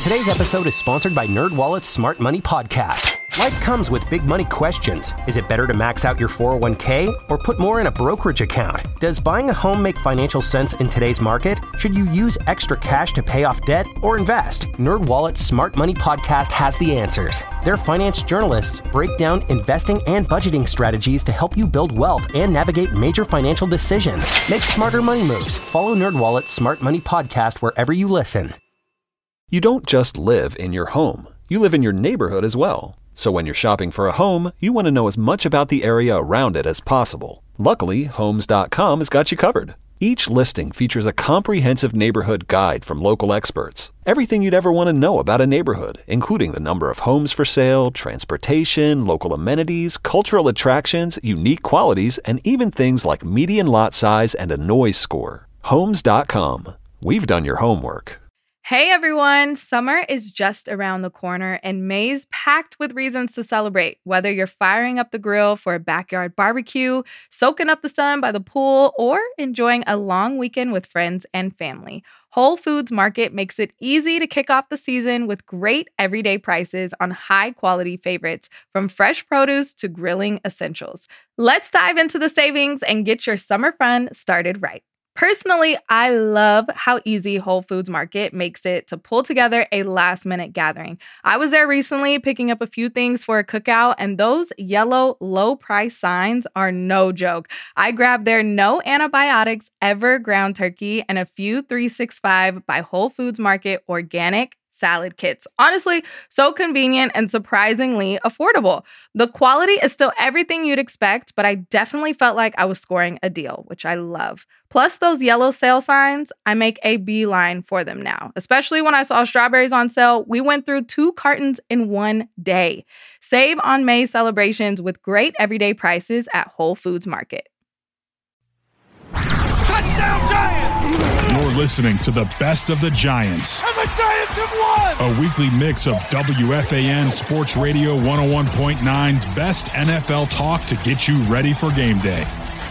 Today's episode is sponsored by NerdWallet's Smart Money Podcast. Life comes with big money questions. Is it better to max out your 401k or put more in a brokerage account? Does buying a home make financial sense in today's market? Should you use extra cash to pay off debt or invest? NerdWallet's Smart Money Podcast has the answers. Their finance journalists break down investing and budgeting strategies to help you build wealth and navigate major financial decisions. Make smarter money moves. Follow NerdWallet's Smart Money Podcast wherever you listen. You don't just live in your home. You live in your neighborhood as well. So when you're shopping for a home, you want to know as much about the area around it as possible. Luckily, Homes.com has got you covered. Each listing features a comprehensive neighborhood guide from local experts. Everything you'd ever want to know about a neighborhood, including the number of homes for sale, transportation, local amenities, cultural attractions, unique qualities, and even things like median lot size and a noise score. Homes.com. We've done your homework. Hey everyone, summer is just around the corner and May's packed with reasons to celebrate. Whether you're firing up the grill for a backyard barbecue, soaking up the sun by the pool, or enjoying a long weekend with friends and family, Whole Foods Market makes it easy to kick off the season with great everyday prices on high-quality favorites, from fresh produce to grilling essentials. Let's dive into the savings and get your summer fun started right. Personally, I love how easy Whole Foods Market makes it to pull together a last-minute gathering. I was there recently picking up a few things for a cookout, and those yellow low-price signs are no joke. I grabbed their no antibiotics ever ground turkey and a few 365 by Whole Foods Market organic salad kits. Honestly, so convenient and surprisingly affordable. The quality is still everything you'd expect, but I definitely felt like I was scoring a deal, which I love. Plus those yellow sale signs, I make a beeline for them now. Especially when I saw strawberries on sale, we went through 2 cartons in one day. Save on May celebrations with great everyday prices at Whole Foods Market. Touchdown Giants! You're listening to the best of the Giants. And the Giants have won! A weekly mix of WFAN Sports Radio 101.9's best NFL talk to get you ready for game day.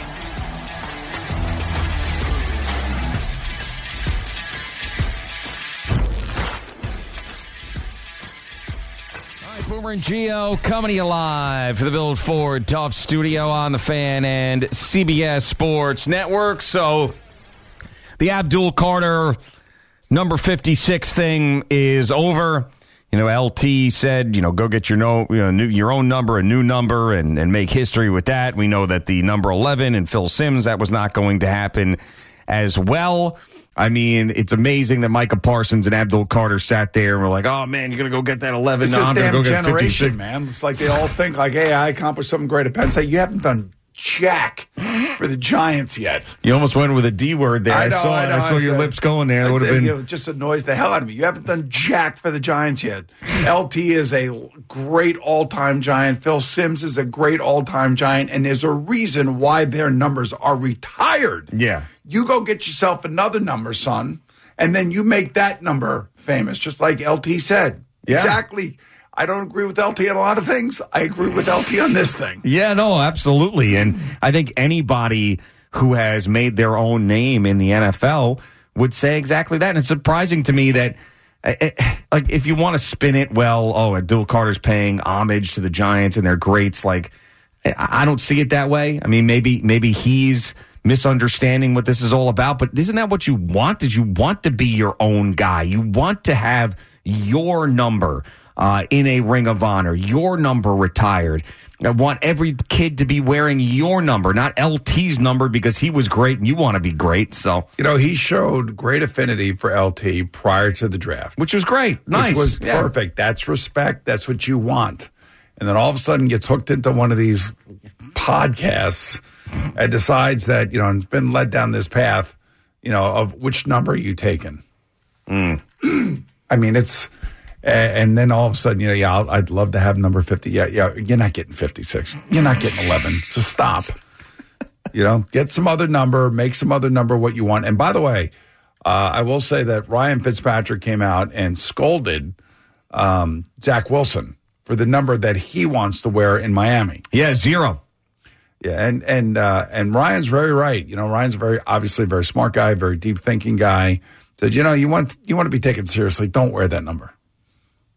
Boomer and Gio coming to you live for the Bill Ford Tough Studio on the Fan and CBS Sports Network. So the Abdul Carter number 56 thing is over. You know, LT said, go get your your own number, a new number, and make history with that. We know that the number 11 and Phil Simms, that was not going to happen as well. I mean, it's amazing that Micah Parsons and Abdul Carter sat there and were like, oh, man, you're going to go get that 11. It's no, this I'm going to damn go get generation, 56. man. It's like they all think like, hey, I accomplished something great at Penn State. You haven't done jack for the Giants yet. You almost went with a D word there. I saw your lips going there. It would have been. It just annoys the hell out of me. You haven't done jack for the Giants yet. LT is a great all-time Giant. Phil Simms is a great all-time Giant. And there's a reason why their numbers are retired. Yeah. You go get yourself another number, son. And then you make that number famous, just like LT said. Yeah. Exactly. I don't agree with LT on a lot of things. I agree with LT on this thing. Yeah, no, absolutely. And I think anybody who has made their own name in the NFL would say exactly that. And it's surprising to me that, like, if you want to spin it, Abdul Carter's paying homage to the Giants and their greats. Like, I don't see it that way. I mean, maybe he's misunderstanding what this is all about, but isn't that what you want? Did you want to be your own guy? You want to have your number in a Ring of Honor, your number retired. I want every kid to be wearing your number, not LT's number, because he was great and you want to be great. So, he showed great affinity for LT prior to the draft, which was great. Nice. Which was perfect. That's respect. That's what you want. And then all of a sudden gets hooked into one of these podcasts and decides that, and has been led down this path, of which number are you taking? I mean, it's, and then all of a sudden, I'd love to have number 50. Yeah, you're not getting 56. You're not getting 11. So stop. Get some other number, make some other number what you want. And by the way, I will say that Ryan Fitzpatrick came out and scolded Zach Wilson for the number that he wants to wear in Miami. Yeah, 0. Yeah, and Ryan's very right. Ryan's obviously a very smart guy, very deep thinking guy. Said, you want to be taken seriously, don't wear that number.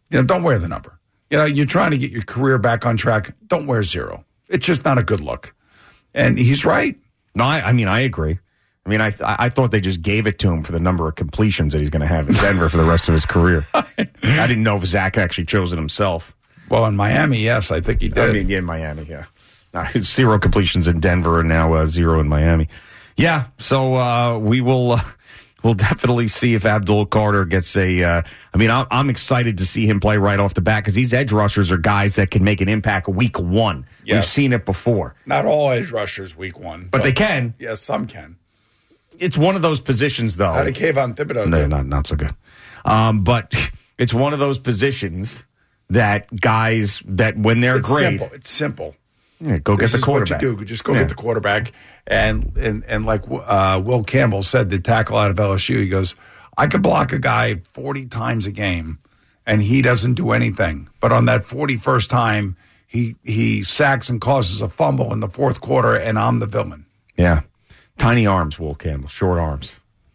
don't wear the number. You're trying to get your career back on track. Don't wear 0. It's just not a good look. And he's right. No, I agree. I mean, I thought they just gave it to him for the number of completions that he's going to have in Denver for the rest of his career. I didn't know if Zach actually chose it himself. Well, in Miami, yes, I think he did. I mean, in Miami, yeah. 0 completions in Denver and now 0 in Miami. Yeah, so we'll definitely see if Abdul Carter gets I'm excited to see him play right off the bat because these edge rushers are guys that can make an impact week 1. Yes. We've seen it before. Not all edge rushers week 1. But they can. Yes, some can. It's one of those positions, though. How did Kayvon Thibodeau do? No, not so good. But it's one of those positions that guys that when they're great. It's simple. Yeah, go get the quarterback. What you do. Just go get the quarterback. And like Will Campbell said, the tackle out of LSU, he goes, I could block a guy 40 times a game, and he doesn't do anything. But on that 41st time, he sacks and causes a fumble in the fourth quarter, and I'm the villain. Yeah. Tiny arms, Will Campbell. Short arms.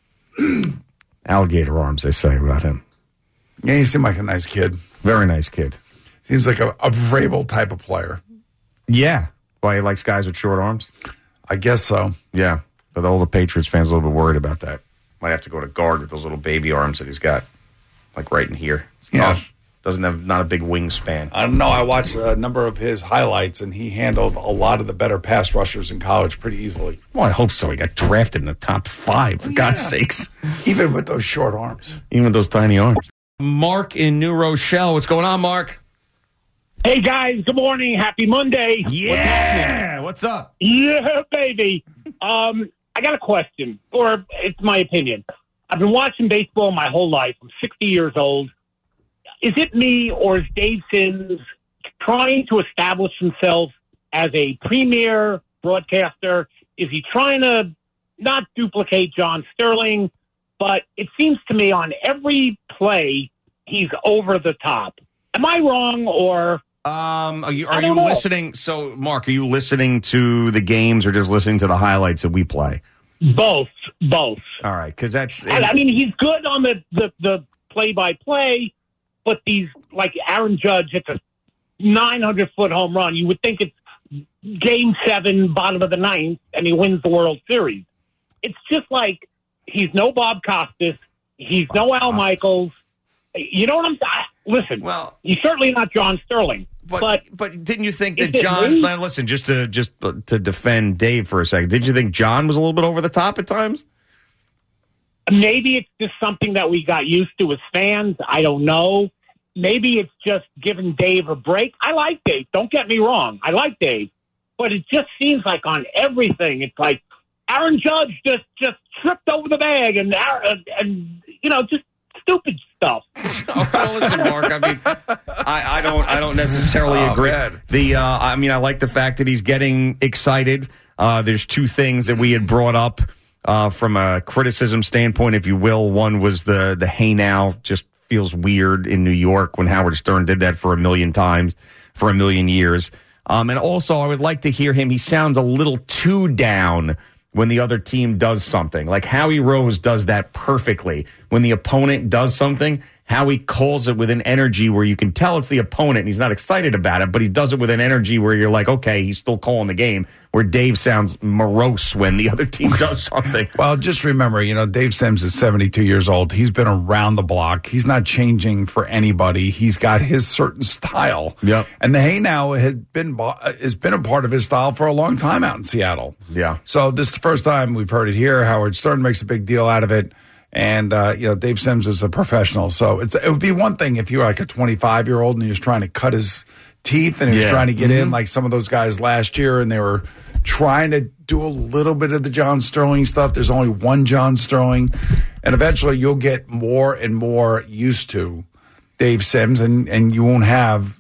Alligator arms, they say about him. Yeah, he seemed like a nice kid. Very nice kid. Seems like a Vrabel type of player. Yeah. Why he likes guys with short arms? I guess so. Yeah. But all the Patriots fans are a little bit worried about that. Might have to go to guard with those little baby arms that he's got. Like right in here. It's tough. Doesn't have not a big wingspan. I don't know. I watched a number of his highlights, and he handled a lot of the better pass rushers in college pretty easily. Well, I hope so. He got drafted in the top 5, for God's sakes. Even with those short arms. Even with those tiny arms. Mark in New Rochelle. What's going on, Mark? Hey, guys. Good morning. Happy Monday. Yeah. What's up? Yeah, baby. I got a question, or it's my opinion. I've been watching baseball my whole life. I'm 60 years old. Is it me or is Dave Sims trying to establish himself as a premier broadcaster? Is he trying to not duplicate John Sterling? But it seems to me on every play, he's over the top. Am I wrong or... Are you listening? So, Mark, are you listening to the games or just listening to the highlights that we play? Both. All right, because that's... I mean, he's good on the play-by-play, but these, like Aaron Judge, hits a 900-foot home run. You would think it's Game 7, bottom of the 9th, and he wins the World Series. It's just like he's no Bob Costas. He's no Al Michaels. You know what I'm saying? Listen, well, he's certainly not John Sterling. But didn't you think that John... Listen, just to defend Dave for a second, did you think John was a little bit over the top at times? Maybe it's just something that we got used to as fans. I don't know. Maybe it's just giving Dave a break. I like Dave. Don't get me wrong. I like Dave. But it just seems like on everything, it's like Aaron Judge just tripped over the bag and just stupid stuff. Well, listen, Mark. I mean, I don't necessarily agree. I like the fact that he's getting excited. There's two things that we had brought up from a criticism standpoint, if you will. One was the hey now just feels weird in New York when Howard Stern did that for a million times for a million years. And also, I would like to hear him. He sounds a little too down when the other team does something. Like Howie Rose does that perfectly. When the opponent does something, Howie calls it with an energy where you can tell it's the opponent and he's not excited about it, but he does it with an energy where you're like, okay, he's still calling the game, where Dave sounds morose when the other team does something. Well, just remember, Dave Sims is 72 years old. He's been around the block. He's not changing for anybody. He's got his certain style. Yep. And the hey now has been a part of his style for a long time out in Seattle. Yeah. So this is the first time we've heard it here. Howard Stern makes a big deal out of it. And, Dave Sims is a professional. So it would be one thing if you were like a 25-year-old and he was trying to cut his teeth and he was trying to get in like some of those guys last year and they were trying to do a little bit of the John Sterling stuff. There's only one John Sterling. And eventually you'll get more and more used to Dave Sims and you won't have,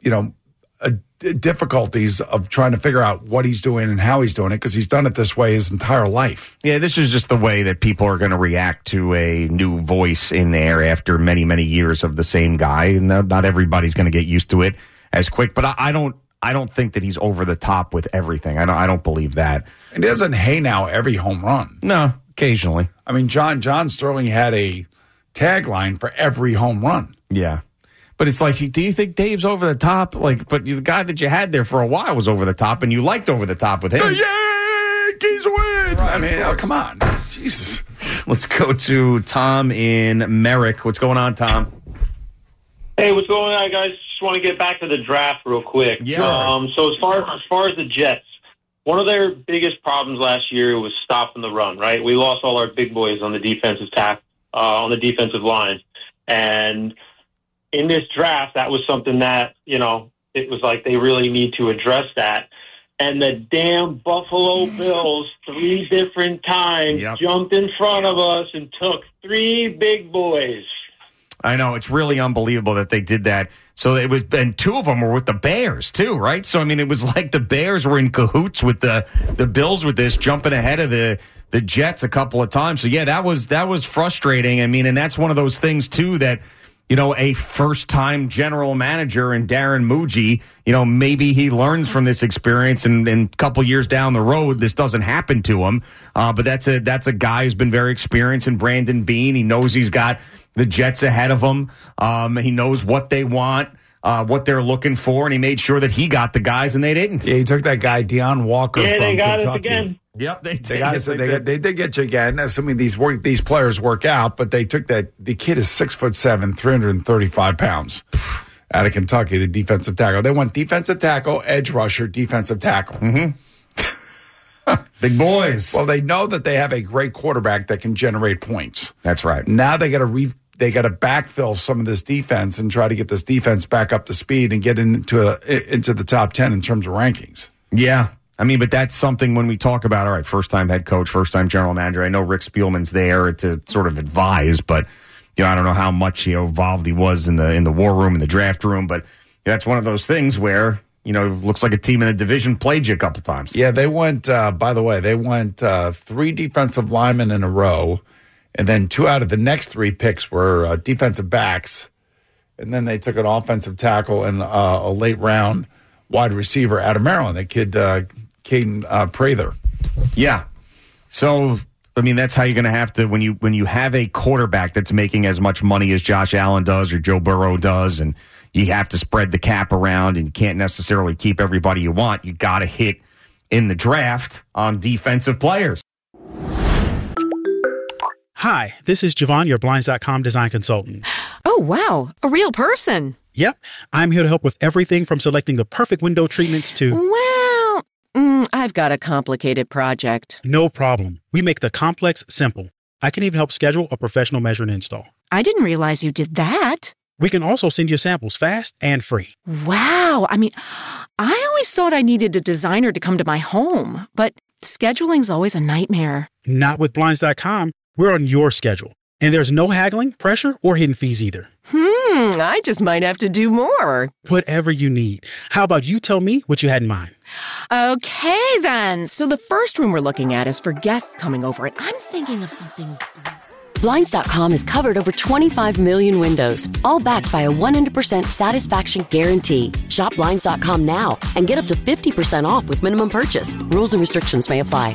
difficulties of trying to figure out what he's doing and how he's doing it because he's done it this way his entire life. Yeah, this is just the way that people are going to react to a new voice in there after many, many years of the same guy. And not everybody's going to get used to it as quick. But I don't think that he's over the top with everything. I don't believe that. And he doesn't hey now every home run. No, occasionally. I mean, John Sterling had a tagline for every home run. Yeah. But it's like, do you think Dave's over the top? Like, but the guy that you had there for a while was over the top, and you liked over the top with him. The Yankees win! Right, I mean, come on. Jesus. Let's go to Tom in Merrick. What's going on, Tom? Hey, what's going on, guys? Just want to get back to the draft real quick. Yeah. So as far as the Jets, one of their biggest problems last year was stopping the run. Right, we lost all our big boys on the defensive on the defensive line, and in this draft, that was something that it was like they really need to address that. And the damn Buffalo Bills 3 different times jumped in front of us and took 3 big boys. I know, it's really unbelievable that they did that. So it was, and 2 of them were with the Bears too, right? So I mean, it was like the Bears were in cahoots with the Bills with this, jumping ahead of the Jets a couple of times. So yeah, that was frustrating. I mean, and that's one of those things too that, a first-time general manager in Darren Muji, maybe he learns from this experience, and a couple years down the road, this doesn't happen to him. But that's a guy who's been very experienced in Brandon Beane. He knows he's got the Jets ahead of him. He knows what they want, what they're looking for, and he made sure that he got the guys, and they didn't. Yeah, he took that guy, Deion Walker from they got Kentucky. us again. Yep, they did get you again. Assuming these players work out, but they took that. The kid is 6'7", 335 pounds, out of Kentucky. The defensive tackle. They want defensive tackle, edge rusher, defensive tackle. Mm-hmm. Big boys. Well, they know that they have a great quarterback that can generate points. That's right. Now they got to backfill some of this defense and try to get this defense back up to speed and get into the top 10 in terms of rankings. Yeah. I mean, but that's something when we talk about, all right, first-time head coach, first-time general manager. I know Rick Spielman's there to sort of advise, but, I don't know how much, involved he was in the war room, in the draft room, but that's one of those things where, looks like a team in the division played you a couple times. Yeah, they went, by the way, 3 defensive linemen in a row, and then 2 out of the next 3 picks were defensive backs, and then they took an offensive tackle and a late-round wide receiver out of Maryland, that kid, Caden Prather. Yeah. So, I mean, that's how you're going to have to, when you have a quarterback that's making as much money as Josh Allen does or Joe Burrow does, and you have to spread the cap around and you can't necessarily keep everybody you want, you got to hit in the draft on defensive players. Hi, this is Javon, your Blinds.com design consultant. Oh, wow. A real person. Yep. I'm here to help with everything from selecting the perfect window treatments to... Well, I've got a complicated project. No problem. We make the complex simple. I can even help schedule a professional measure and install. I didn't realize you did that. We can also send you samples fast and free. Wow. I mean, I always thought I needed a designer to come to my home, but scheduling's always a nightmare. Not with Blinds.com. We're on your schedule. And there's no haggling, pressure, or hidden fees either. I just might have to do more. Whatever you need. How about you tell me what you had in mind? Okay, then. So the first room we're looking at is for guests coming over, and I'm thinking of something... Blinds.com has covered over 25 million windows, all backed by a 100% satisfaction guarantee. Shop Blinds.com now and get up to 50% off with minimum purchase. Rules and restrictions may apply.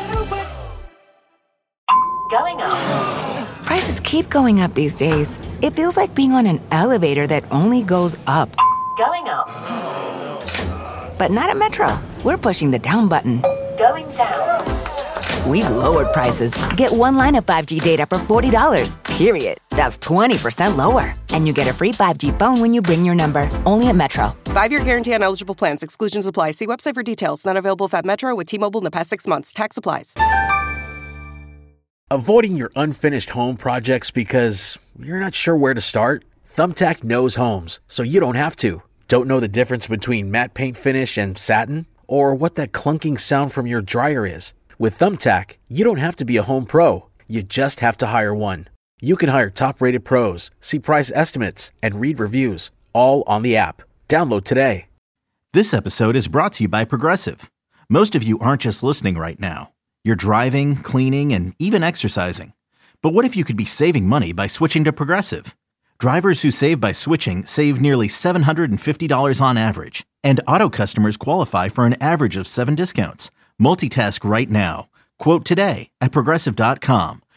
Going up. Prices keep going up these days. It feels like being on an elevator that only goes up. Going up. But not at Metro. We're pushing the down button. Going down. We've lowered prices. Get one line of 5G data for $40, period. That's 20% lower. And you get a free 5G phone when you bring your number. Only at Metro. 5-year guarantee on eligible plans. Exclusions apply. See website for details. Not available at Metro with T-Mobile in the past 6 months. Tax applies. Avoiding your unfinished home projects because you're not sure where to start? Thumbtack knows homes, so you don't have to. Don't know the difference between matte paint finish and satin? Or what that clunking sound from your dryer is? With Thumbtack, you don't have to be a home pro. You just have to hire one. You can hire top-rated pros, see price estimates, and read reviews, all on the app. Download today. This episode is brought to you by Progressive. Most of you aren't just listening right now. You're driving, cleaning, and even exercising. But what if you could be saving money by switching to Progressive? Drivers who save by switching save nearly $750 on average. And auto customers qualify for an average of 7 discounts. Multitask right now. Quote today at Progressive.com.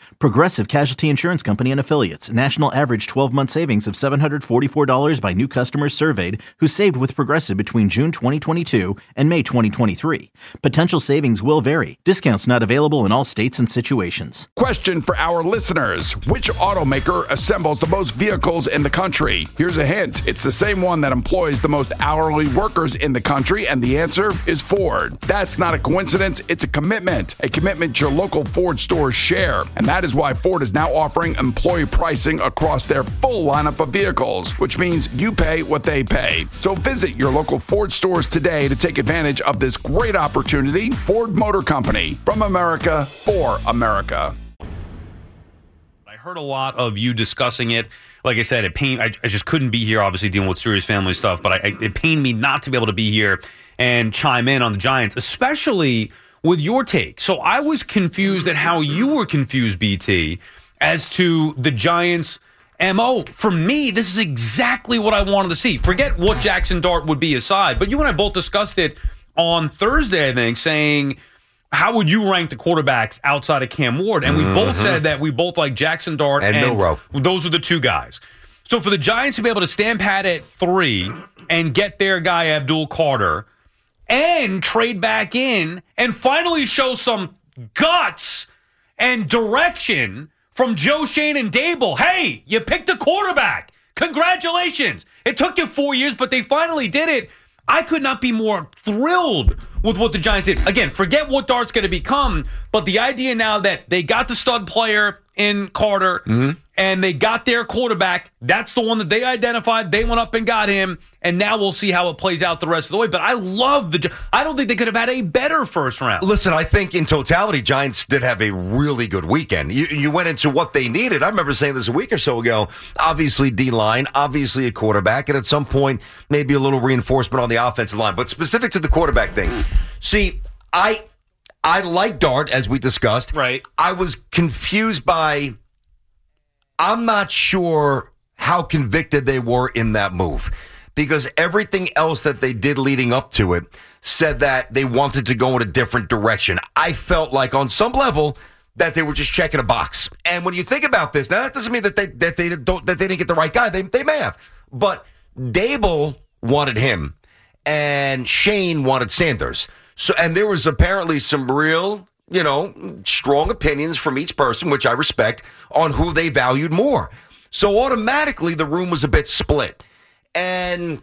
Progressive Casualty Insurance Company and Affiliates. National average 12-month savings of $744 by new customers surveyed who saved with Progressive between June 2022 and May 2023. Potential savings will vary. Discounts not available in all states and situations. Question for our listeners. Which automaker assembles the most vehicles in the country? Here's a hint. It's the same one that employs the most hourly workers in the country, and the answer is Ford. That's not a coincidence. It's a commitment your local Ford stores share. And that is why Ford is now offering employee pricing across their full lineup of vehicles, which means you pay what they pay. So visit your local Ford stores today to take advantage of this great opportunity. Ford Motor Company, from America, for America. I heard a lot of you discussing it. Like I said, I just couldn't be here, obviously dealing with serious family stuff, but it pained me not to be able to be here and chime in on the Giants, especially with your take. So I was confused at how you were confused, BT, as to the Giants' MO. For me, this is exactly what I wanted to see. Forget what Jackson Dart would be aside, but you and I both discussed it on Thursday, I think, saying, how would you rank the quarterbacks outside of Cam Ward? And we both said that we both like Jackson Dart and Milroe. Those are the two guys. So for the Giants to be able to stand pat at 3 and get their guy Abdul Carter and trade back in and finally show some guts and direction from Joe Schoen and Dable. Hey, you picked a quarterback. Congratulations. It took you 4 years, but they finally did it. I could not be more thrilled with what the Giants did. Again, forget what Dart's going to become, but the idea now that they got the stud player in Carter and they got their quarterback, that's the one that they identified. They went up and got him, and now we'll see how it plays out the rest of the way. But I love I don't think they could have had a better first round. Listen, I think in totality, Giants did have a really good weekend. You went into what they needed. I remember saying this a week or so ago. Obviously, D-line, obviously a quarterback, and at some point, maybe a little reinforcement on the offensive line. But specific to the quarterback thing, see, I like Dart, as we discussed. Right. I was confused by, I'm not sure how convicted they were in that move, because everything else that they did leading up to it said that they wanted to go in a different direction. I felt like on some level that they were just checking a box. And when you think about this, now that doesn't mean that they didn't get the right guy. They may have. But Dable wanted him, and Schoen wanted Sanders. So, and there was apparently some real, strong opinions from each person, which I respect, on who they valued more. So automatically the room was a bit split. And,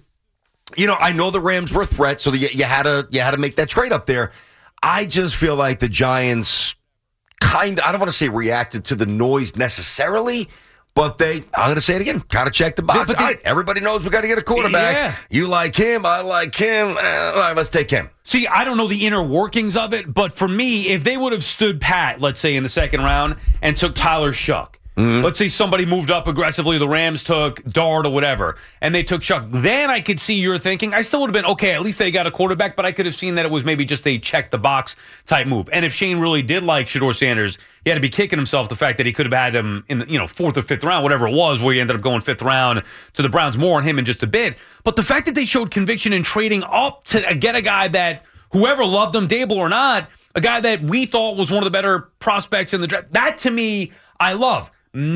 I know the Rams were a threat, so you had to make that trade up there. I just feel like the Giants I don't want to say reacted to the noise necessarily, but I'm going to say it again, kind of checked the box. All right, everybody knows we got to get a quarterback. Yeah. You like him, I like him. All right, let's take him. See, I don't know the inner workings of it, but for me, if they would have stood pat, let's say in the second round, and took Tyler Shuck, let's say somebody moved up aggressively, the Rams took Dart or whatever, and they took Shuck, then I could see your thinking. I still would have been, okay, at least they got a quarterback, but I could have seen that it was maybe just a check-the-box type move. And if Schoen really did like Shedeur Sanders, he had to be kicking himself the fact that he could have had him in the, fourth or fifth round, whatever it was, where he ended up going fifth round to the Browns. More on him in just a bit. But the fact that they showed conviction in trading up to get a guy that whoever loved him, Dable or not, a guy that we thought was one of the better prospects in the draft, that to me, I love.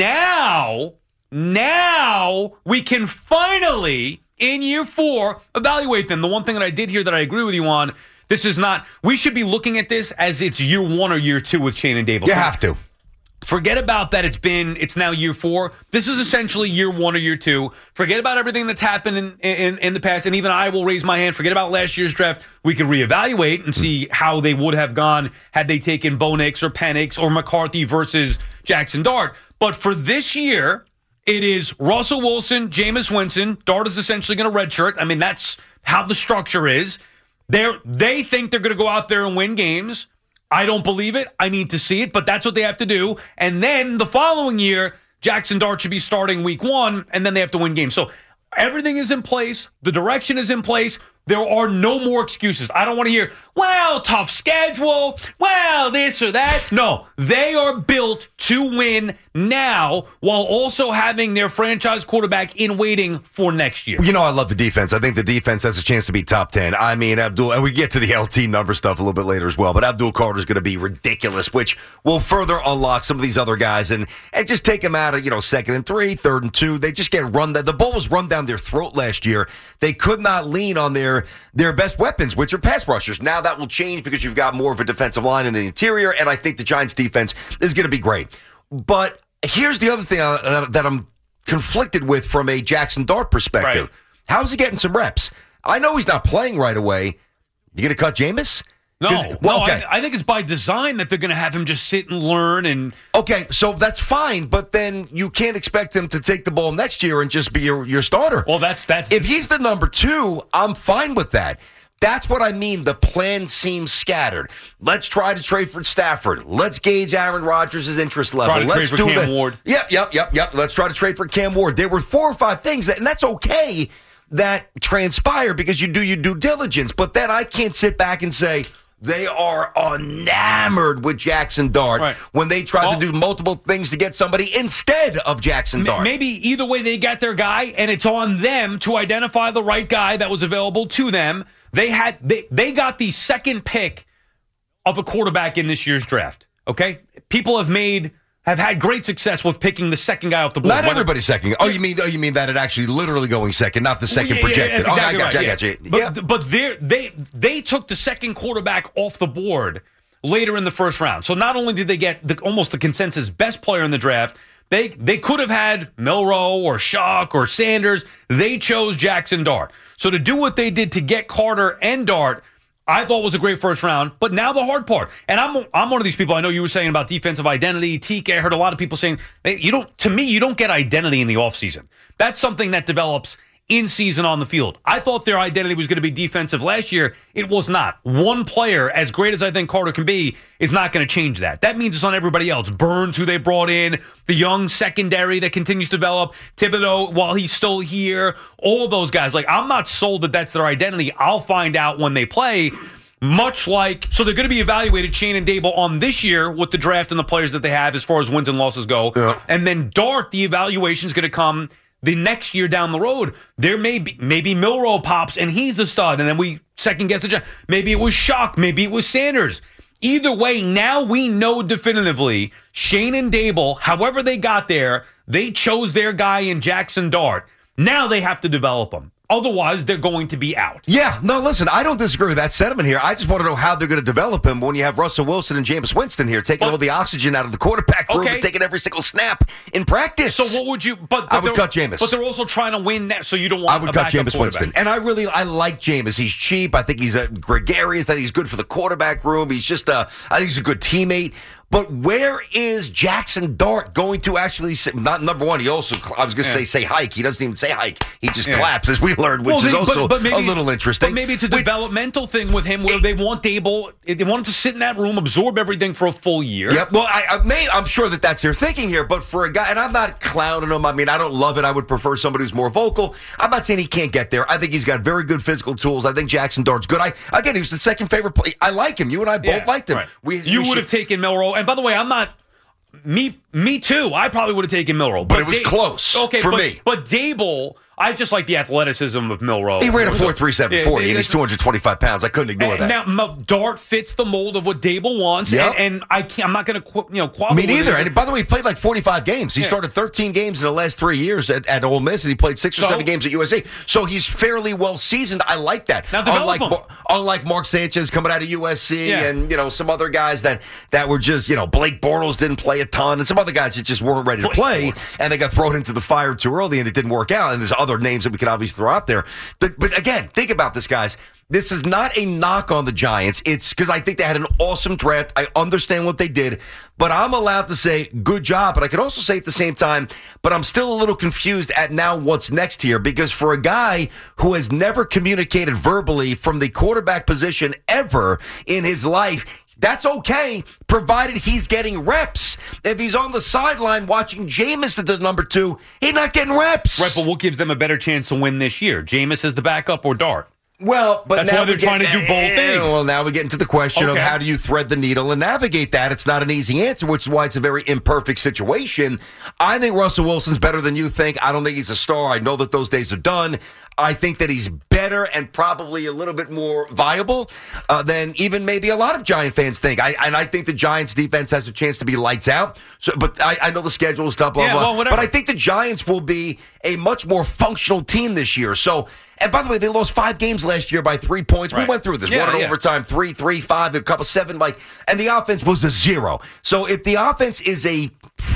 Now we can finally, in year 4, evaluate them. The one thing that I did here that I agree with you on, this is not, we should be looking at this as it's year 1 or year 2 with Schoen and Dable. You have to. Forget about that. It's now year 4. This is essentially year 1 or year 2. Forget about everything that's happened in the past. And even I will raise my hand. Forget about last year's draft. We could reevaluate and see how they would have gone had they taken Bo Nix or Penix or McCarthy versus Jackson Dart. But for this year, it is Russell Wilson, Jameis Winston. Dart is essentially going to redshirt. I mean, that's how the structure is. They think they're going to go out there and win games. I don't believe it. I need to see it, but that's what they have to do. And then the following year, Jackson Dart should be starting week 1, and then they have to win games. So everything is in place. The direction is in place. There are no more excuses. I don't want to hear, well, tough schedule, well, this or that. No, they are built to win now while also having their franchise quarterback in waiting for next year. You know, I love the defense. I think the defense has a chance to be top 10. I mean, Abdul, and we get to the LT number stuff a little bit later as well, but Abdul Carter is going to be ridiculous, which will further unlock some of these other guys and just take them out of, 2nd and 3, 3rd and 2. They just get run. The ball was run down their throat last year. They could not lean on their best weapons, which are pass rushers. Now that will change because you've got more of a defensive line in the interior, and I think the Giants' defense is going to be great. But here's the other thing that I'm conflicted with from a Jackson Dart perspective. Right. How's he getting some reps? I know he's not playing right away. You going to cut Jameis? No. Okay. I think it's by design that they're going to have him just sit and learn. And okay, so that's fine, but then you can't expect him to take the ball next year and just be your starter. Well, that's if he's the number 2, I'm fine with that. That's what I mean. The plan seems scattered. Let's try to trade for Stafford. Let's gauge Aaron Rodgers' interest level. Let's trade for Cam Ward. Yep. Let's try to trade for Cam Ward. There were 4 or 5 things, and that's okay that transpire because you do your due diligence. But then I can't sit back and say they are enamored with Jackson Dart when they try to do multiple things to get somebody instead of Jackson Dart. Maybe either way they got their guy, and it's on them to identify the right guy that was available to them. They got the second pick of a quarterback in this year's draft. Okay, people have had great success with picking the second guy off the board. Not everybody's second. Oh, you mean that it actually literally going second, not the second projected. Exactly I got you. But they took the second quarterback off the board later in the first round. So not only did they get almost the consensus best player in the draft, they could have had Milroe or Schuck or Sanders. They chose Jackson Dart. So to do what they did to get Carter and Dart, I thought was a great first round. But now the hard part, and I'm one of these people. I know you were saying about defensive identity. TK, I heard a lot of people saying, hey, you don't get identity in the offseason. That's something that develops in season on the field. I thought their identity was going to be defensive last year. It was not. One player, as great as I think Carter can be, is not going to change that. That means it's on everybody else. Burns, who they brought in, the young secondary that continues to develop, Thibodeau while he's still here, all those guys. I'm not sold that that's their identity. I'll find out when they play. Much like, so they're going to be evaluated, Shane and Dable, on this year with the draft and the players that they have as far as wins and losses go. Yeah. And then Dart, the evaluation is going to come the next year down the road. There maybe Milroe pops and he's the stud, and then we second guess the job. Maybe it was Schuck, maybe it was Sanders. Either way, now we know definitively Shane and Dable, however they got there, they chose their guy in Jackson Dart. Now they have to develop him. Otherwise, they're going to be out. Yeah, no, listen, I don't disagree with that sentiment here. I just want to know how they're going to develop him when you have Russell Wilson and Jameis Winston here taking all the oxygen out of the quarterback room and taking every single snap in practice. So what would you... But I would cut Jameis. But they're also trying to win that, so you don't want I would cut Jameis Winston. And I like Jameis. He's cheap. I think he's gregarious. I think he's good for the quarterback room. He's just I think he's a good teammate. But where is Jackson Dart going to actually sit? Not number one. He also, I was going to say hike. He doesn't even say hike. He just claps, as we learned, which is also maybe, a little interesting. But maybe it's a developmental thing with him where they want Dable. They want him to sit in that room, absorb everything for a full year. Yeah, well, I'm sure that's their thinking here. But for a guy, and I'm not clowning him. I mean, I don't love it. I would prefer somebody who's more vocal. I'm not saying he can't get there. I think he's got very good physical tools. I think Jackson Dart's good. Again, he was the second favorite player. I like him. You and I both liked him. Right. You would have taken Milroe. And by the way, I'm not. Me too. I probably would have taken Milroe. But it was close for me. But Dable, I just like the athleticism of Milroe. He ran a 4.37 40, and he's 225 pounds. I couldn't ignore that. Now, Dart fits the mold of what Dable wants, and I'm not going to qualify. Me neither. And by the way, he played like 45 games. He started 13 games in the last 3 years at Ole Miss, and he played 6 or 7 games at USC. So he's fairly well seasoned. I like that. Now, unlike Mark Sanchez coming out of USC, and some other guys that were just Blake Bortles didn't play a ton, and some other guys that just weren't ready to play, and they got thrown into the fire too early, and it didn't work out. And there's other names that we could obviously throw out there. But again, think about this, guys. This is not a knock on the Giants. It's because I think they had an awesome draft. I understand what they did, but I'm allowed to say good job. But I could also say at the same time, but I'm still a little confused at now what's next here, because for a guy who has never communicated verbally from the quarterback position ever in his life, that's okay, provided he's getting reps. If he's on the sideline watching Jameis at the number 2, he's not getting reps. Right, but what gives them a better chance to win this year? Jameis as the backup or Dart? Well, but that's now why they're trying to do both things. Well, now we get into the question of Okay. how do you thread the needle and navigate that? It's not an easy answer, which is why it's a very imperfect situation. I think Russell Wilson's better than you think. I don't think he's a star. I know that those days are done. I think that he's better and probably a little bit more viable than even maybe a lot of Giant fans think. I think the Giants' defense has a chance to be lights out. So, but I know the schedule is tough, blah, Yeah, blah. well, whatever. But I think the Giants will be a much more functional team this year. So, and by the way, they lost 5 games last year by 3 points. We Right. went through this. Yeah, One in yeah. overtime, 3, 5, a couple 7, and the offense was a 0. So if the offense is a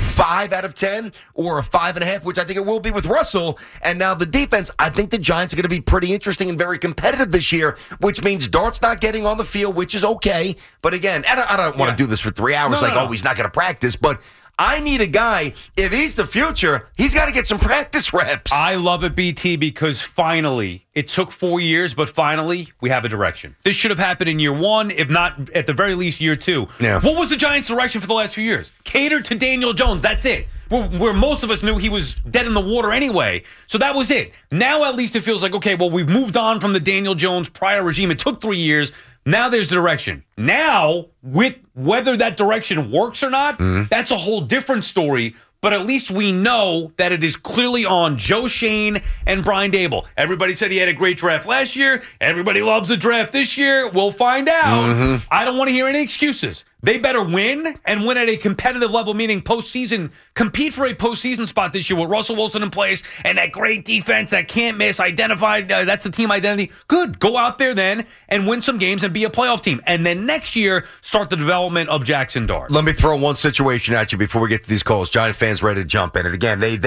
5 out of 10 or a 5.5, which I think it will be with Russell, and now the defense, I think the Giants are going to be pretty interesting and very competitive this year, which means Dart's not getting on the field, which is okay. But again, and I don't want to do this for 3 hours No. he's not going to practice, but I need a guy, if he's the future, he's got to get some practice reps. I love it, BT, because finally, it took 4 years, but finally, we have a direction. This should have happened in year 1, if not at the very least year 2. Yeah. What was the Giants' direction for the last few years? Cater to Daniel Jones. That's it. Where most of us knew he was dead in the water anyway. So that was it. Now at least it feels like, okay, well, we've moved on from the Daniel Jones prior regime. It took 3 years. Now there's the direction. Now, with whether that direction works or not, that's a whole different story. But at least we know that it is clearly on Joe Shane and Brian Daboll. Everybody said he had a great draft last year. Everybody loves the draft this year. We'll find out. I don't want to hear any excuses. They better win and win at a competitive level, meaning postseason, compete for a postseason spot this year with Russell Wilson in place and that great defense that can't miss, identified, that's the team identity. Good. Go out there then and win some games and be a playoff team. And then next year, start the development of Jackson Dart. Let me throw one situation at you before we get to these calls. Giant fans ready to jump in. And again, they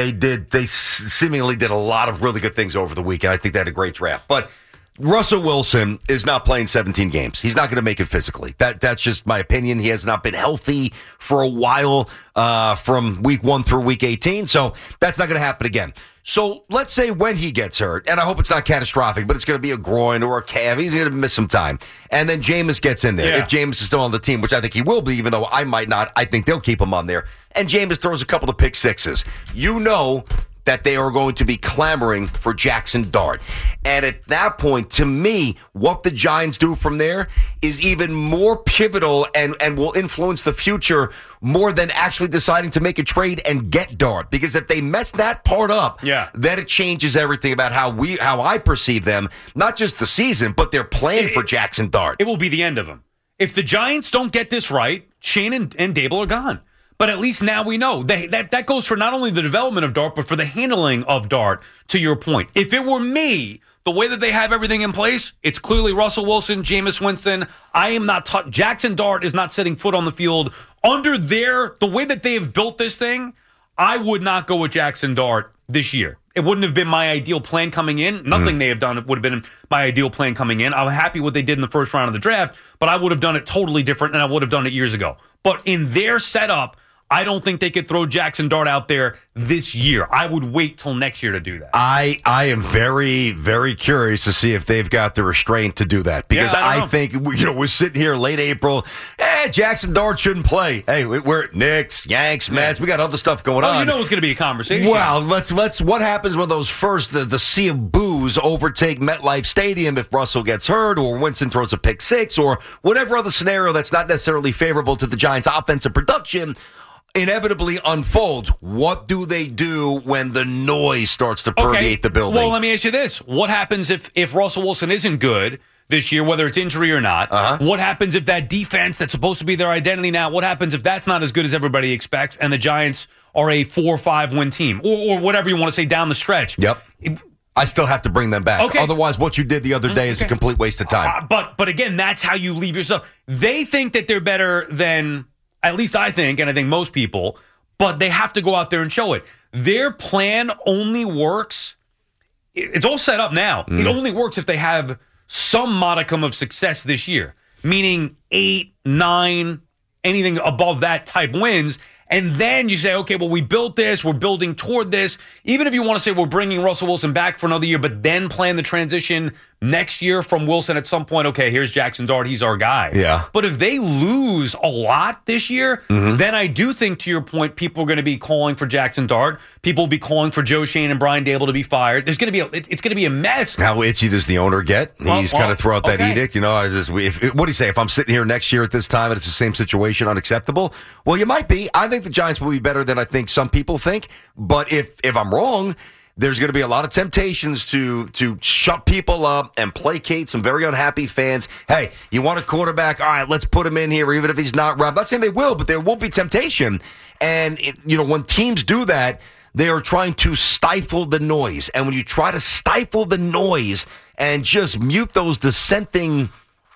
seemingly did a lot of really good things over the weekend. I think they had a great draft. But Russell Wilson is not playing 17 games. He's not going to make it physically. That's just my opinion. He has not been healthy for a while from week 1 through week 18. So that's not going to happen again. So let's say when he gets hurt, and I hope it's not catastrophic, but it's going to be a groin or a calf. He's going to miss some time. And then Jameis gets in there. Yeah. If Jameis is still on the team, which I think he will be, even though I might not, I think they'll keep him on there. And Jameis throws a couple of pick sixes. You know that they are going to be clamoring for Jackson Dart. And at that point, to me, what the Giants do from there is even more pivotal and will influence the future more than actually deciding to make a trade and get Dart. Because if they mess that part up, then it changes everything about how I perceive them, not just the season, but their plan for Jackson Dart. It will be the end of him. If the Giants don't get this right, Shane and Daboll are gone. But at least now we know. That goes for not only the development of Dart, but for the handling of Dart, to your point. If it were me, the way that they have everything in place, it's clearly Russell Wilson, Jameis Winston. I am not Jackson Dart is not setting foot on the field. Under the way that they have built this thing, I would not go with Jackson Dart this year. It wouldn't have been my ideal plan coming in. Nothing they have done would have been my ideal plan coming in. I'm happy what they did in the first round of the draft, but I would have done it totally different, and I would have done it years ago. But in their setup, I don't think they could throw Jackson Dart out there this year. I would wait till next year to do that. I am very, very curious to see if they've got the restraint to do that. Because I think, we're sitting here late April. Jackson Dart shouldn't play. Hey, we're Knicks, Yanks, Mets. We got other stuff going on. You know it's going to be a conversation. Well, let's. What happens when those the sea of boos overtake MetLife Stadium if Russell gets hurt or Winston throws a pick six or whatever other scenario that's not necessarily favorable to the Giants' offensive production inevitably unfolds? What do they do when the noise starts to permeate the building? Well, let me ask you this. What happens if Russell Wilson isn't good this year, whether it's injury or not? What happens if that defense that's supposed to be their identity now, what happens if that's not as good as everybody expects and the Giants are a 4 or 5 win team or whatever you want to say down the stretch? Yep. I still have to bring them back. Okay. Otherwise, what you did the other day is a complete waste of time. But again, that's how you leave yourself. They think that they're better than, at least I think, and I think most people, but they have to go out there and show it. Their plan only works. It's all set up now. It only works if they have some modicum of success this year, meaning 8, 9, anything above that type wins. And then you say, okay, well, we built this. We're building toward this. Even if you want to say we're bringing Russell Wilson back for another year, but then plan the transition next year from Wilson at some point, okay, here's Jackson Dart, he's our guy. Yeah. But if they lose a lot this year, then I do think, to your point, people are going to be calling for Jackson Dart. People will be calling for Joe Schoen and Brian Dable to be fired. There's going to be it's going to be a mess. How itchy does the owner get? He's kind of throw out that edict. You know, what do you say? If I'm sitting here next year at this time and it's the same situation, unacceptable? Well, you might be. I think the Giants will be better than I think some people think. But if I'm wrong, there's going to be a lot of temptations to shut people up and placate some very unhappy fans. Hey, you want a quarterback? All right, let's put him in here, even if he's not right. I'm not saying they will, but there will be temptation. And, when teams do that, they are trying to stifle the noise. And when you try to stifle the noise and just mute those dissenting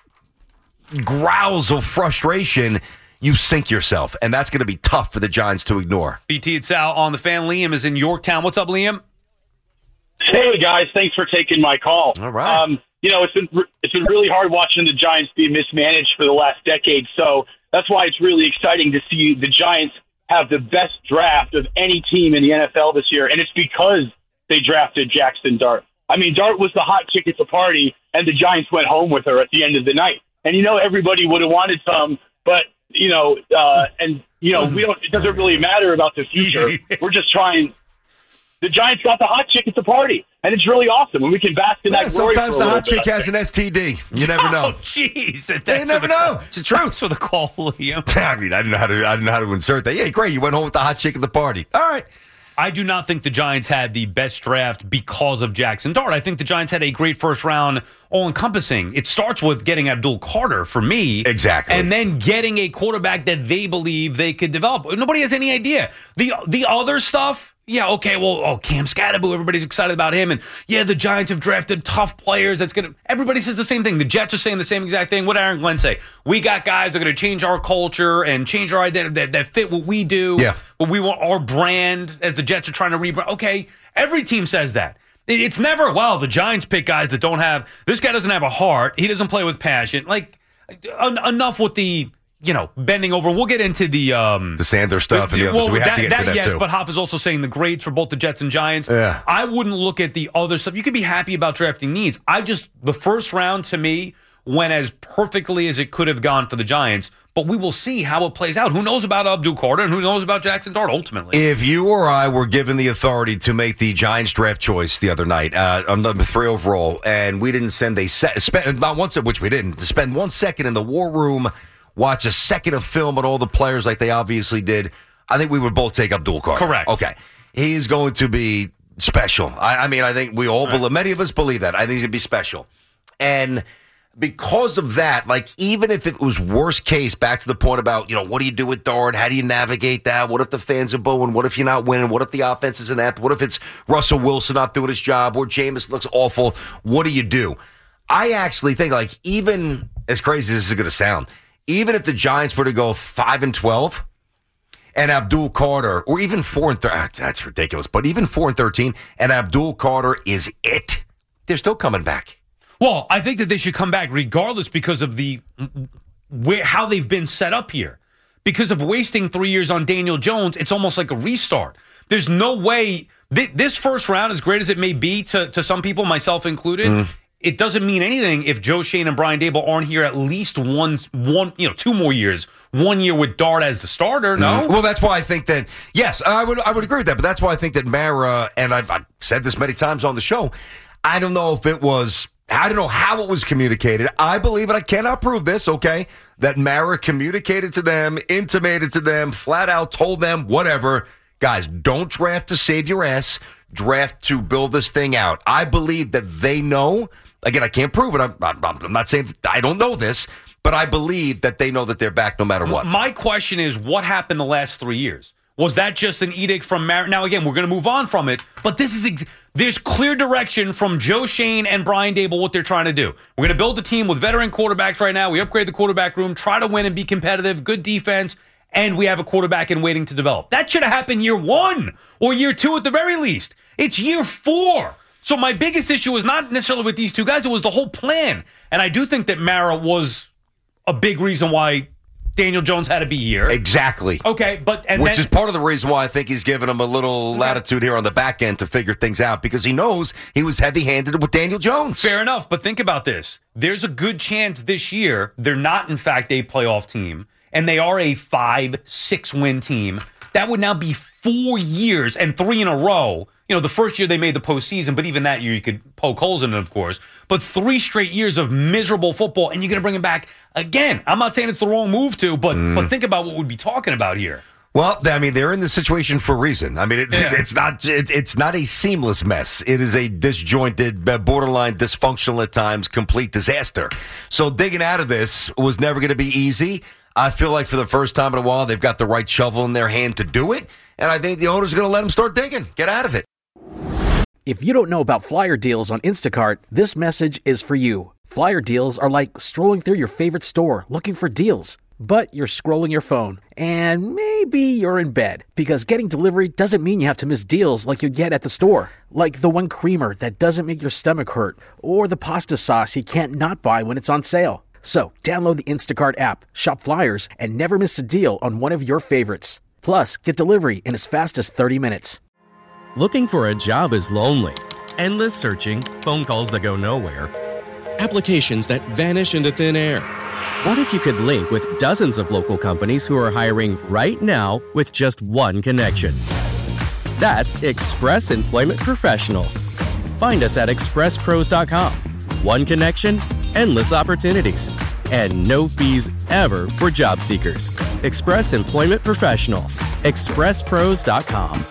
growls of frustration, you sink yourself. And that's going to be tough for the Giants to ignore. BT and Sal on the fan. Liam is in Yorktown. What's up, Liam? Hey, guys. Thanks for taking my call. All right. It's been really hard watching the Giants be mismanaged for the last decade. So that's why it's really exciting to see the Giants have the best draft of any team in the NFL this year. And it's because they drafted Jackson Dart. I mean, Dart was the hot chick at the party, and the Giants went home with her at the end of the night. And, everybody would have wanted some, but, we don't, it doesn't really matter about the future. We're just trying. The Giants got the hot chick at the party, and it's really awesome. And we can bask in that glory. Sometimes the hot chick has an STD. You never know. Oh, jeez. You never know. It's the truth. Thanks for the call, Liam. I mean, I didn't know how to insert that. Yeah, great. You went home with the hot chick at the party. All right. I do not think the Giants had the best draft because of Jackson Dart. I think the Giants had a great first round, all-encompassing. It starts with getting Abdul Carter, for me. Exactly. And then getting a quarterback that they believe they could develop. Nobody has any idea. The other stuff, Cam Scatterbo, everybody's excited about him. And, the Giants have drafted tough players. Everybody says the same thing. The Jets are saying the same exact thing. What did Aaron Glenn say? We got guys that are going to change our culture and change our identity that fit what we do. Yeah. What we want, our brand, as the Jets are trying to rebrand. Okay, every team says that. It's never, the Giants pick guys that don't have, this guy doesn't have a heart. He doesn't play with passion. Enough with the, bending over. We'll get into the Sanders stuff and the others. We have to get into that, yes, too. But Hoff is also saying the grades for both the Jets and Giants. Yeah. I wouldn't look at the other stuff. You could be happy about drafting needs. The first round, to me, went as perfectly as it could have gone for the Giants. But we will see how it plays out. Who knows about Abdul Carter and who knows about Jackson Dart ultimately? If you or I were given the authority to make the Giants draft choice the other night, on number 3 overall, and we didn't send not once, which we didn't, to spend 1 second in the war room, watch a second of film on all the players like they obviously did, I think we would both take Abdul Carter. Correct. Okay. He's going to be special. I think we all believe, many of us believe that. I think he's going to be special. And because of that, even if it was worst case, back to the point about, what do you do with Dart? How do you navigate that? What if the fans are booing? What if you're not winning? What if the offense is inept? What if it's Russell Wilson not doing his job or Jameis looks awful? What do you do? I actually think, even as crazy as this is going to sound, even if the Giants were to go 5-12 and Abdul Carter, or even 4-13, that's ridiculous, but even 4-13 and Abdul Carter is it, they're still coming back. Well, I think that they should come back regardless because of how they've been set up here. Because of wasting 3 years on Daniel Jones, it's almost like a restart. There's no way this first round, as great as it may be to some people, myself included, it doesn't mean anything if Joe Schoen and Brian Dable aren't here at least 2 more years. 1 year with Dart as the starter, no? Well, that's why I think that, yes, I would agree with that, but that's why I think that Mara, and I've said this many times on the show, I don't know how it was communicated. I believe, and I cannot prove this, okay, that Mara communicated to them, intimated to them, flat out told them, whatever, guys, don't draft to save your ass, draft to build this thing out. I believe that they know. Again, I can't prove it. I'm not saying I don't know this, but I believe that they know that they're back no matter what. My question is, what happened the last 3 years? Was that just an edict from Mara? Now, again, we're going to move on from it, but this is there's clear direction from Joe Schoen and Brian Dable what they're trying to do. We're going to build a team with veteran quarterbacks right now. We upgrade the quarterback room, try to win and be competitive, good defense, and we have a quarterback in waiting to develop. That should have happened year 1 or year 2 at the very least. It's year 4. So my biggest issue was not necessarily with these two guys. It was the whole plan. And I do think that Mara was a big reason why Daniel Jones had to be here. Exactly. Okay, which is part of the reason why I think he's given him a little latitude here on the back end to figure things out, because he knows he was heavy-handed with Daniel Jones. Fair enough, but think about this. There's a good chance this year they're not, in fact, a playoff team, and they are a 5-6 win team. That would now be 4 years and 3 in a row. You know, the first year they made the postseason, but even that year you could poke holes in it, of course. But 3 straight years of miserable football, and you're going to bring him back again. I'm not saying it's the wrong move to, but think about what we'd be talking about here. Well, I mean, they're in this situation for a reason. I mean, it's not a seamless mess. It is a disjointed, borderline dysfunctional at times, complete disaster. So digging out of this was never going to be easy. I feel like for the first time in a while, they've got the right shovel in their hand to do it. And I think the owners are going to let them start digging. Get out of it. If you don't know about Flyer deals on Instacart, this message is for you. Flyer deals are like strolling through your favorite store looking for deals. But you're scrolling your phone, and maybe you're in bed, because getting delivery doesn't mean you have to miss deals like you get at the store. Like the one creamer that doesn't make your stomach hurt, or the pasta sauce you can't not buy when it's on sale. So download the Instacart app, shop Flyers, and never miss a deal on one of your favorites. Plus, get delivery in as fast as 30 minutes. Looking for a job is lonely. Endless searching, phone calls that go nowhere, applications that vanish into thin air. What if you could link with dozens of local companies who are hiring right now with just one connection? That's Express Employment Professionals. Find us at expresspros.com. One connection, endless opportunities, and no fees ever for job seekers. Express Employment Professionals. expresspros.com.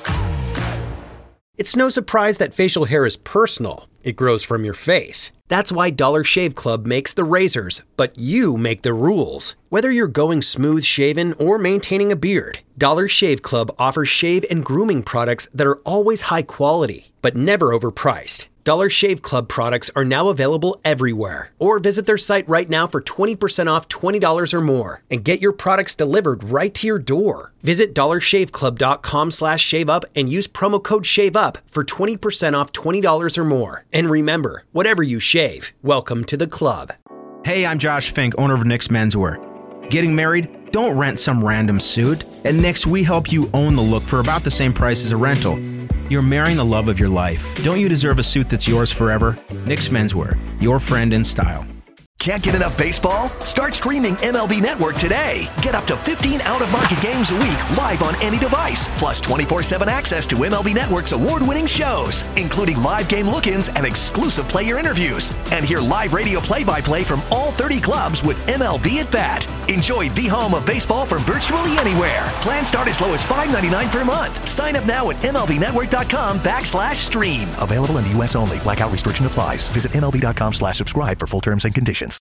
It's no surprise that facial hair is personal. It grows from your face. That's why Dollar Shave Club makes the razors, but you make the rules. Whether you're going smooth shaven or maintaining a beard, Dollar Shave Club offers shave and grooming products that are always high quality, but never overpriced. Dollar Shave Club products are now available everywhere. Or visit their site right now for 20% off $20 or more and get your products delivered right to your door. Visit dollarshaveclub.com/shaveup and use promo code SHAVEUP for 20% off $20 or more. And remember, whatever you shave, welcome to the club. Hey, I'm Josh Fink, owner of Nick's Menswear. Getting married? Don't rent some random suit. At Nick's, we help you own the look for about the same price as a rental. You're marrying the love of your life. Don't you deserve a suit that's yours forever? Nick's Menswear, your friend in style. Can't get enough baseball? Start streaming MLB Network today. Get up to 15 out-of-market games a week live on any device. Plus 24/7 access to MLB Network's award-winning shows, including live game look-ins and exclusive player interviews. And hear live radio play-by-play from all 30 clubs with MLB at Bat. Enjoy the home of baseball from virtually anywhere. Plans start as low as $5.99 per month. Sign up now at MLBnetwork.com/stream. Available in the U.S. only. Blackout restriction applies. Visit MLB.com/subscribe for full terms and conditions.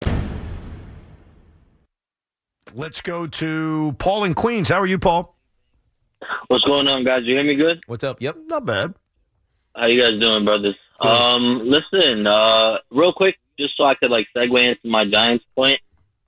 Let's go to Paul in Queens. How are you, Paul? What's going on, guys? You hear me good? What's up? Yep, not bad. How you guys doing, brothers? Listen, real quick, just so I could segue into my Giants point.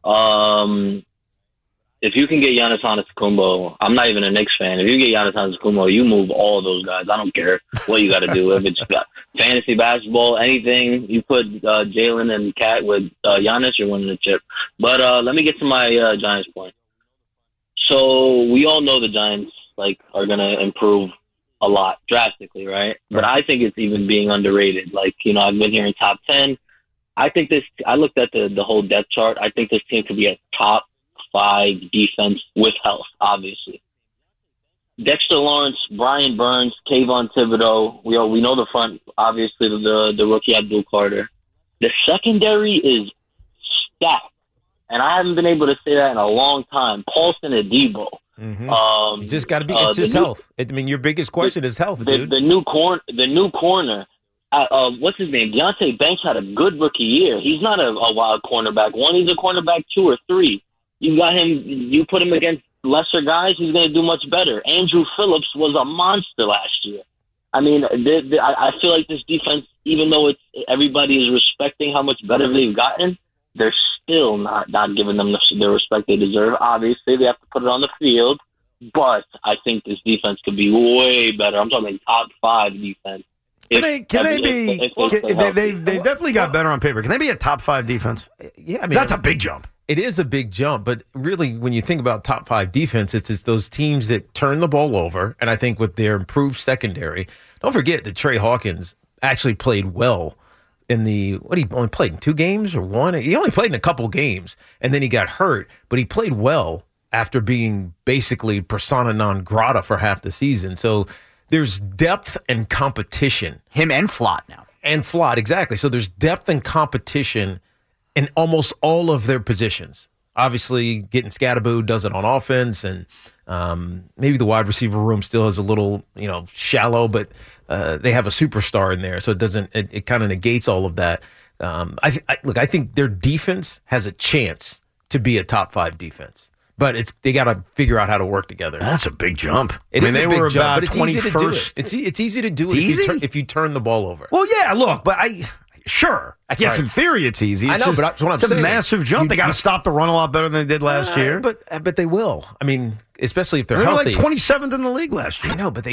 If you can get Giannis Antetokounmpo, I'm not even a Knicks fan. If you get Giannis Antetokounmpo, you move all of those guys. I don't care what you got to do. If it's fantasy basketball, anything, you put Jalen and Kat with Giannis, you're winning the chip. But let me get to my Giants point. So we all know the Giants are going to improve a lot, drastically, right? But I think it's even being underrated. I've been here in top 10. I think I looked at the whole depth chart. I think this team could be a top 5 defense with health, obviously. Dexter Lawrence, Brian Burns, Kayvon Thibodeau. We know the front, obviously, the rookie Abdul Carter. The secondary is stacked, and I haven't been able to say that in a long time. Paulson Adebo. You just got to be. It's just health. Your biggest question is health, dude. The new corner. What's his name? Deontay Banks had a good rookie year. He's not a wild cornerback 1. He's a cornerback 2 or 3. You got him. You put him against lesser guys, he's going to do much better. Andrew Phillips was a monster last year. I feel like this defense, even though everybody is respecting how much better they've gotten, they're still not giving them the respect they deserve. Obviously, they have to put it on the field, but I think this defense could be way better. I'm talking top 5 defense. They've definitely got better on paper. Can they be a top 5 defense? Yeah, that's a big jump. It is a big jump, but really, when you think about top 5 defense, it's those teams that turn the ball over. And I think with their improved secondary, don't forget that Trey Hawkins actually played well in he only played in 2 games or 1? He only played in a couple games, and then he got hurt, but he played well after being basically persona non grata for half the season. So there's depth and competition. Him and Flott now. And Flott, exactly. So there's depth and competition in almost all of their positions. Obviously, getting Scatterboo does it on offense, and maybe the wide receiver room still is a little, shallow, but they have a superstar in there, so it kind of negates all of that. I think their defense has a chance to be a top 5 defense, but they got to figure out how to work together. That's a big jump. They were about 21st. It's easy to do it if you turn the ball over. Well, yeah, look, but sure. I guess in theory it's easy. I know, but that's what I'm saying. It's a massive jump. They got to stop the run a lot better than they did last year. But they will. I mean, especially if they're they were healthy. Like 27th in the league last year. I know, but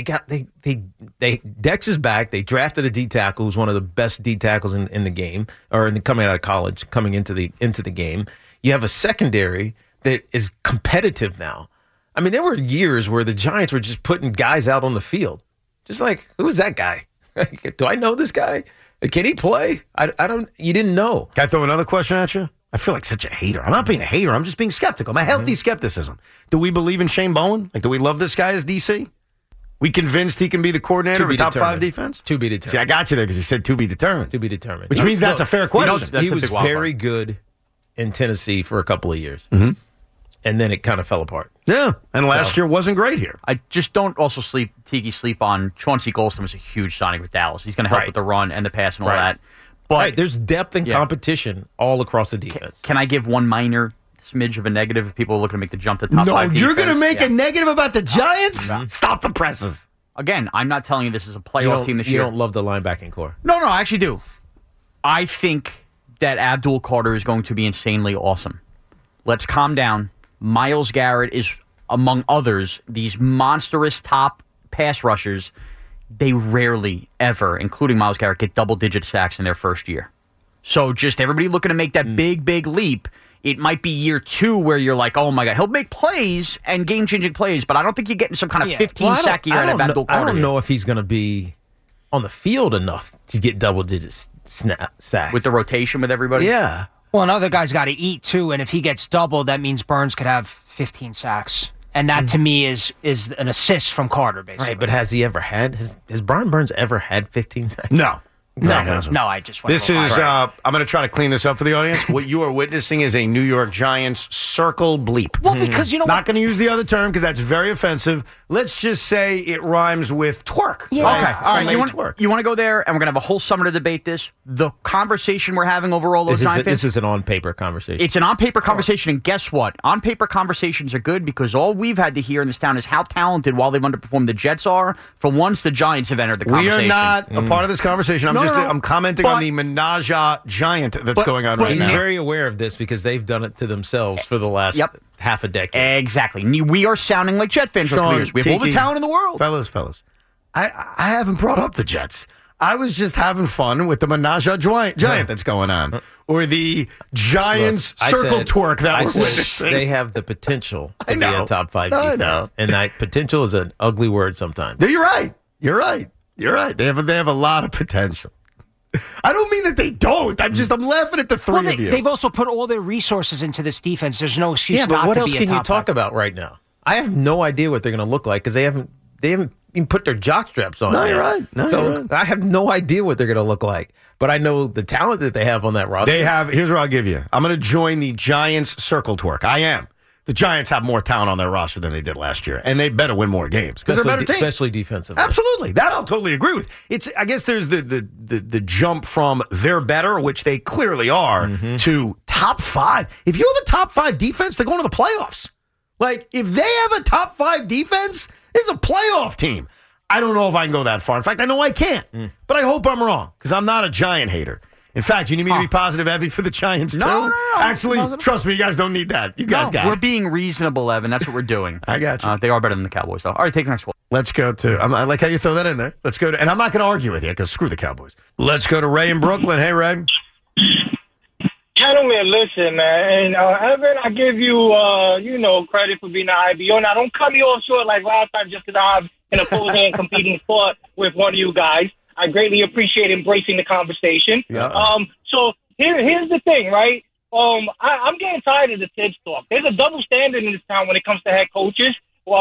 Dex is back. They drafted a D tackle who's one of the best D tackles in the game, or coming out of college, coming into the game. You have a secondary that is competitive now. I mean, there were years where the Giants were just putting guys out on the field, just like, who is that guy? Do I know this guy? Can he play? I don't. You didn't know. Can I throw another question at you? I feel like such a hater. I'm not being a hater. I'm just being skeptical. I'm a healthy skepticism. Do we believe in Shane Bowen? Do we love this guy as DC? We convinced he can be the coordinator of a top 5 defense? To be determined. See, I got you there because you said to be determined. To be determined. Which means that's a fair question. He was very good in Tennessee for a couple of years. Mm-hmm. And then it kind of fell apart. Yeah, and last year wasn't great here. I just don't also sleep on Chauncey Golston was a huge signing with Dallas. He's going to help with the run and the pass and all that. But there's depth and competition all across the defense. Can I give one minor smidge of a negative if people are looking to make the jump to top 5 defense? No, you're going to make a negative about the Giants? Stop the presses. Again, I'm not telling you this is a playoff team this year. You don't love the linebacking core. No, I actually do. I think that Abdul Carter is going to be insanely awesome. Let's calm down. Myles Garrett is, among others, these monstrous top pass rushers. They rarely, ever, including Myles Garrett, get double-digit sacks in their first year. So just everybody looking to make that big leap. It might be year 2 where you're like, oh, my God, he'll make plays and game-changing plays, but I don't think you're getting some kind of 15-sack year out of Abdul Carter. I don't know if he's going to be on the field enough to get double-digit sacks. With the rotation with everybody? Yeah. Well, another guy's got to eat, too, and if he gets doubled, that means Burns could have 15 sacks. And that, to me, is an assist from Carter, basically. Right, but has he ever had... Has Brian Burns ever had 15 sacks? No. No, I just went This is, I'm going to try to clean this up for the audience. What you are witnessing is a New York Giants circle bleep. Well, because, Not going to use the other term because that's very offensive. Let's just say it rhymes with twerk. Yeah. Okay, all right. You want to go there, and we're going to have a whole summer to debate this. The conversation we're having overall, those Giant fans. This is an on-paper conversation. It's an on-paper conversation, and guess what? On-paper conversations are good because all we've had to hear in this town is how talented, while they've underperformed, the Jets are for once the Giants have entered the conversation. We are not a part of this conversation. I'm commenting on the Menage Giant that's going on right now. He's very aware of this because they've done it to themselves for the last half a decade. Exactly. We are sounding like Jet fans for years. We have all the talent in the world. Fellas, I haven't brought up the Jets. I was just having fun with the Menage Giant that's going on. Or the Giants circle twerk that we're witnessing. They have the potential to be a top 5 defense. I know. And that potential is an ugly word sometimes. You're right. They have a lot of potential. I don't mean that they don't. I'm laughing at the three of you. They've also put all their resources into this defense. There's no excuse not to be a top 5. What else can you talk about right now? I have no idea what they're going to look like because they haven't even put their jockstraps on. No, you're right. You're right. I have no idea what they're going to look like. But I know the talent that they have on that roster. Here's what I'll give you. I'm going to join the Giants circle twerk. I am. The Giants have more talent on their roster than they did last year, and they better win more games because they're a better team, especially defensively. Absolutely, that I'll totally agree with. I guess there's the jump from they're better, which they clearly are, to top 5. If you have a top 5 defense, they're going to the playoffs. Like if they have a top 5 defense, it's a playoff team. I don't know if I can go that far. In fact, I know I can't, but I hope I'm wrong because I'm not a Giant hater. In fact, you need me to be positive heavy for the Giants, too? No. Actually, trust me, you guys don't need that. You guys got it. We're being reasonable, Evan. That's what we're doing. I got you. They are better than the Cowboys, though. All right, take the next one. Let's go to, I like how you throw that in there. Let's go to, and I'm not going to argue with you because screw the Cowboys. Let's go to Ray in Brooklyn. Hey, Ray. Yeah, Gentlemen, listen, man. And Evan, I give you, credit for being an IBO. Now, don't cut me off short like last time just because I have an opposing competing sport with one of you guys. I greatly appreciate embracing the conversation. Yeah. So here's the thing, right? I'm getting tired of the Tibbs talk. There's a double standard in this town when it comes to head coaches.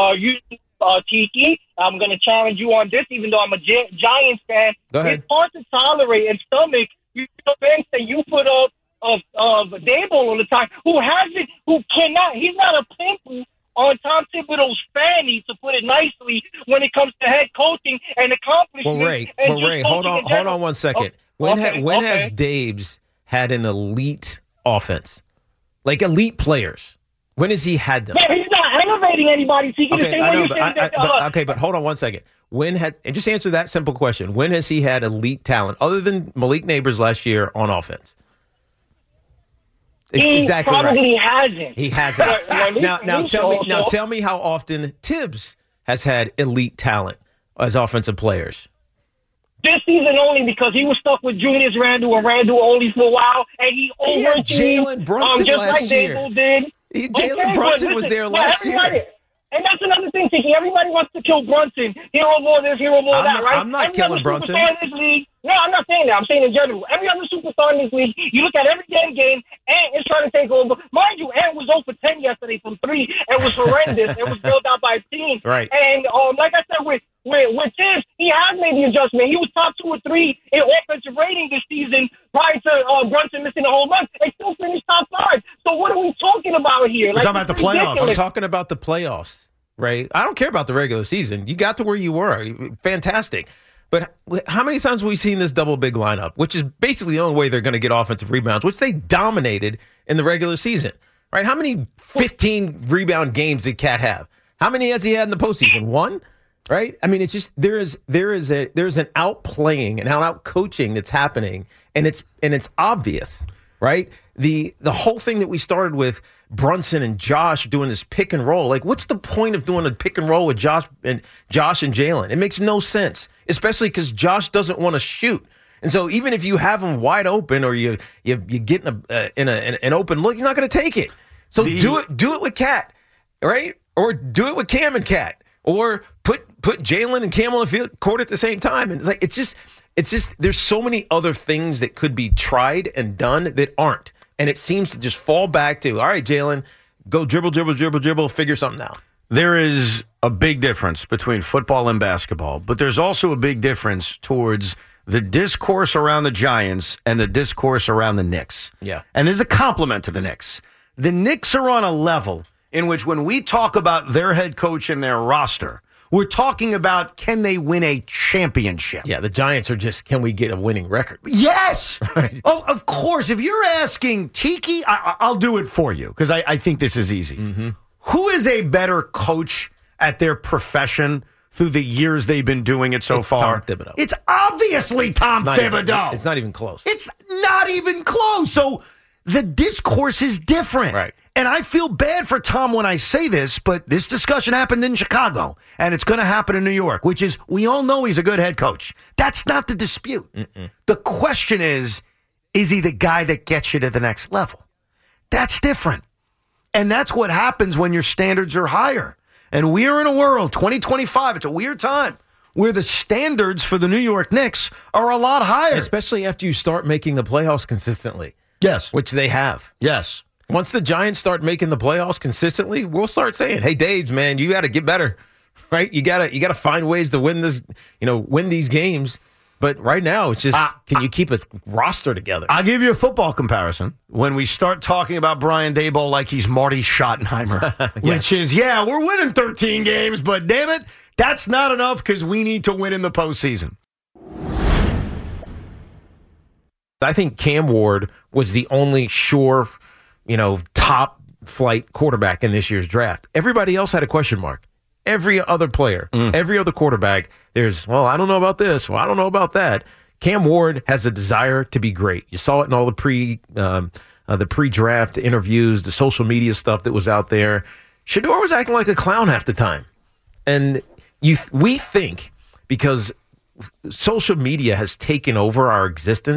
Tiki, I'm going to challenge you on this, even though I'm a Giants fan. Go ahead. It's hard to tolerate and stomach you fans that you put up of Daboll all the time, who cannot. He's not a pimple on Tom Thibodeau's fanny, to put it nicely, when it comes to head coaching and accomplishments. Well, Ray, hold on 1 second. When has Daboll had an elite offense, like elite players? When has he had them? Yeah, he's not elevating anybody. But hold on 1 second. And just answer that simple question. When has he had elite talent other than Malik Neighbors last year on offense? He exactly probably right. hasn't. He hasn't. Now tell me how often Tibbs has had elite talent as offensive players. This season only, because he was stuck with Julius Randle and Randle only for a while, and he oversees Jalen Brunson just last like year. Daboll did. Jalen Brunson was there last year. And that's another thing, Tiki. Everybody wants to kill Brunson. Hero more this, hero more that, right? I'm not killing Brunson. In this league, no, I'm not saying that. I'm saying in general. Every other superstar in this league, you look at every damn game, Ant is trying to take over. Mind you, Ant was 0 for 10 yesterday from 3. It was horrendous. It was built out by a team. Right. And like I said, with Tibbs, he has made the adjustment. He was top 2 or 3 in offensive rating this season prior to Brunson missing the whole month. They still finished top 5. So what are we talking about here? We're talking about the playoffs. I'm talking about the playoffs. Right? I don't care about the regular season. You got to where you were. Fantastic. But how many times have we seen this double big lineup, which is basically the only way they're going to get offensive rebounds, which they dominated in the regular season, right? How many 15 rebound games did Cat have? How many has he had in the postseason? 1? Right? I mean, it's just there's an outplaying and out coaching that's happening, and it's obvious, right? The whole thing that we started with Brunson and Josh doing this pick and roll. Like, what's the point of doing a pick and roll with Josh and Jalen? It makes no sense, especially because Josh doesn't want to shoot. And so even if you have him wide open or you get in an open look, he's not going to take it. So do it with Cat, right? Or do it with Cam and Cat, or put Jalen and Cam on the field court at the same time. And it's just there's so many other things that could be tried and done that aren't. And it seems to just fall back to, all right, Jalen, go dribble, figure something out. There is a big difference between football and basketball, but there's also a big difference towards the discourse around the Giants and the discourse around the Knicks. Yeah. And there's a compliment to the Knicks. The Knicks are on a level in which when we talk about their head coach and their roster, we're talking about, can they win a championship? Yeah, the Giants are just, can we get a winning record? Yes! Right. Oh, of course. If you're asking Tiki, I'll do it for you, because I think this is easy. Mm-hmm. Who is a better coach at their profession through the years they've been doing it so far? Tom Thibodeau. It's obviously Tom Thibodeau. It's not even close. It's not even close. So the discourse is different. Right. And I feel bad for Tom when I say this, but this discussion happened in Chicago, and it's going to happen in New York, which is, we all know he's a good head coach. That's not the dispute. Mm-mm. The question is he the guy that gets you to the next level? That's different. And that's what happens when your standards are higher. And we are in a world, 2025, it's a weird time, where the standards for the New York Knicks are a lot higher. Especially after you start making the playoffs consistently. Yes. Which they have. Yes. Once the Giants start making the playoffs consistently, we'll start saying, "Hey, Daves, man, you got to get better, right? You got to find ways to win this, win these games." But right now, it's just, can you keep a roster together? I'll give you a football comparison. When we start talking about Brian Daboll like he's Marty Schottenheimer, which is, we're winning 13 games, but damn it, that's not enough because we need to win in the postseason. I think Cam Ward was the only sure, top flight quarterback in this year's draft. Everybody else had a question mark. Every other player, every other quarterback, there's, I don't know about this. I don't know about that. Cam Ward has a desire to be great. You saw it in all the pre-draft interviews, the social media stuff that was out there. Shedeur was acting like a clown half the time. And we think, because social media has taken over our existence,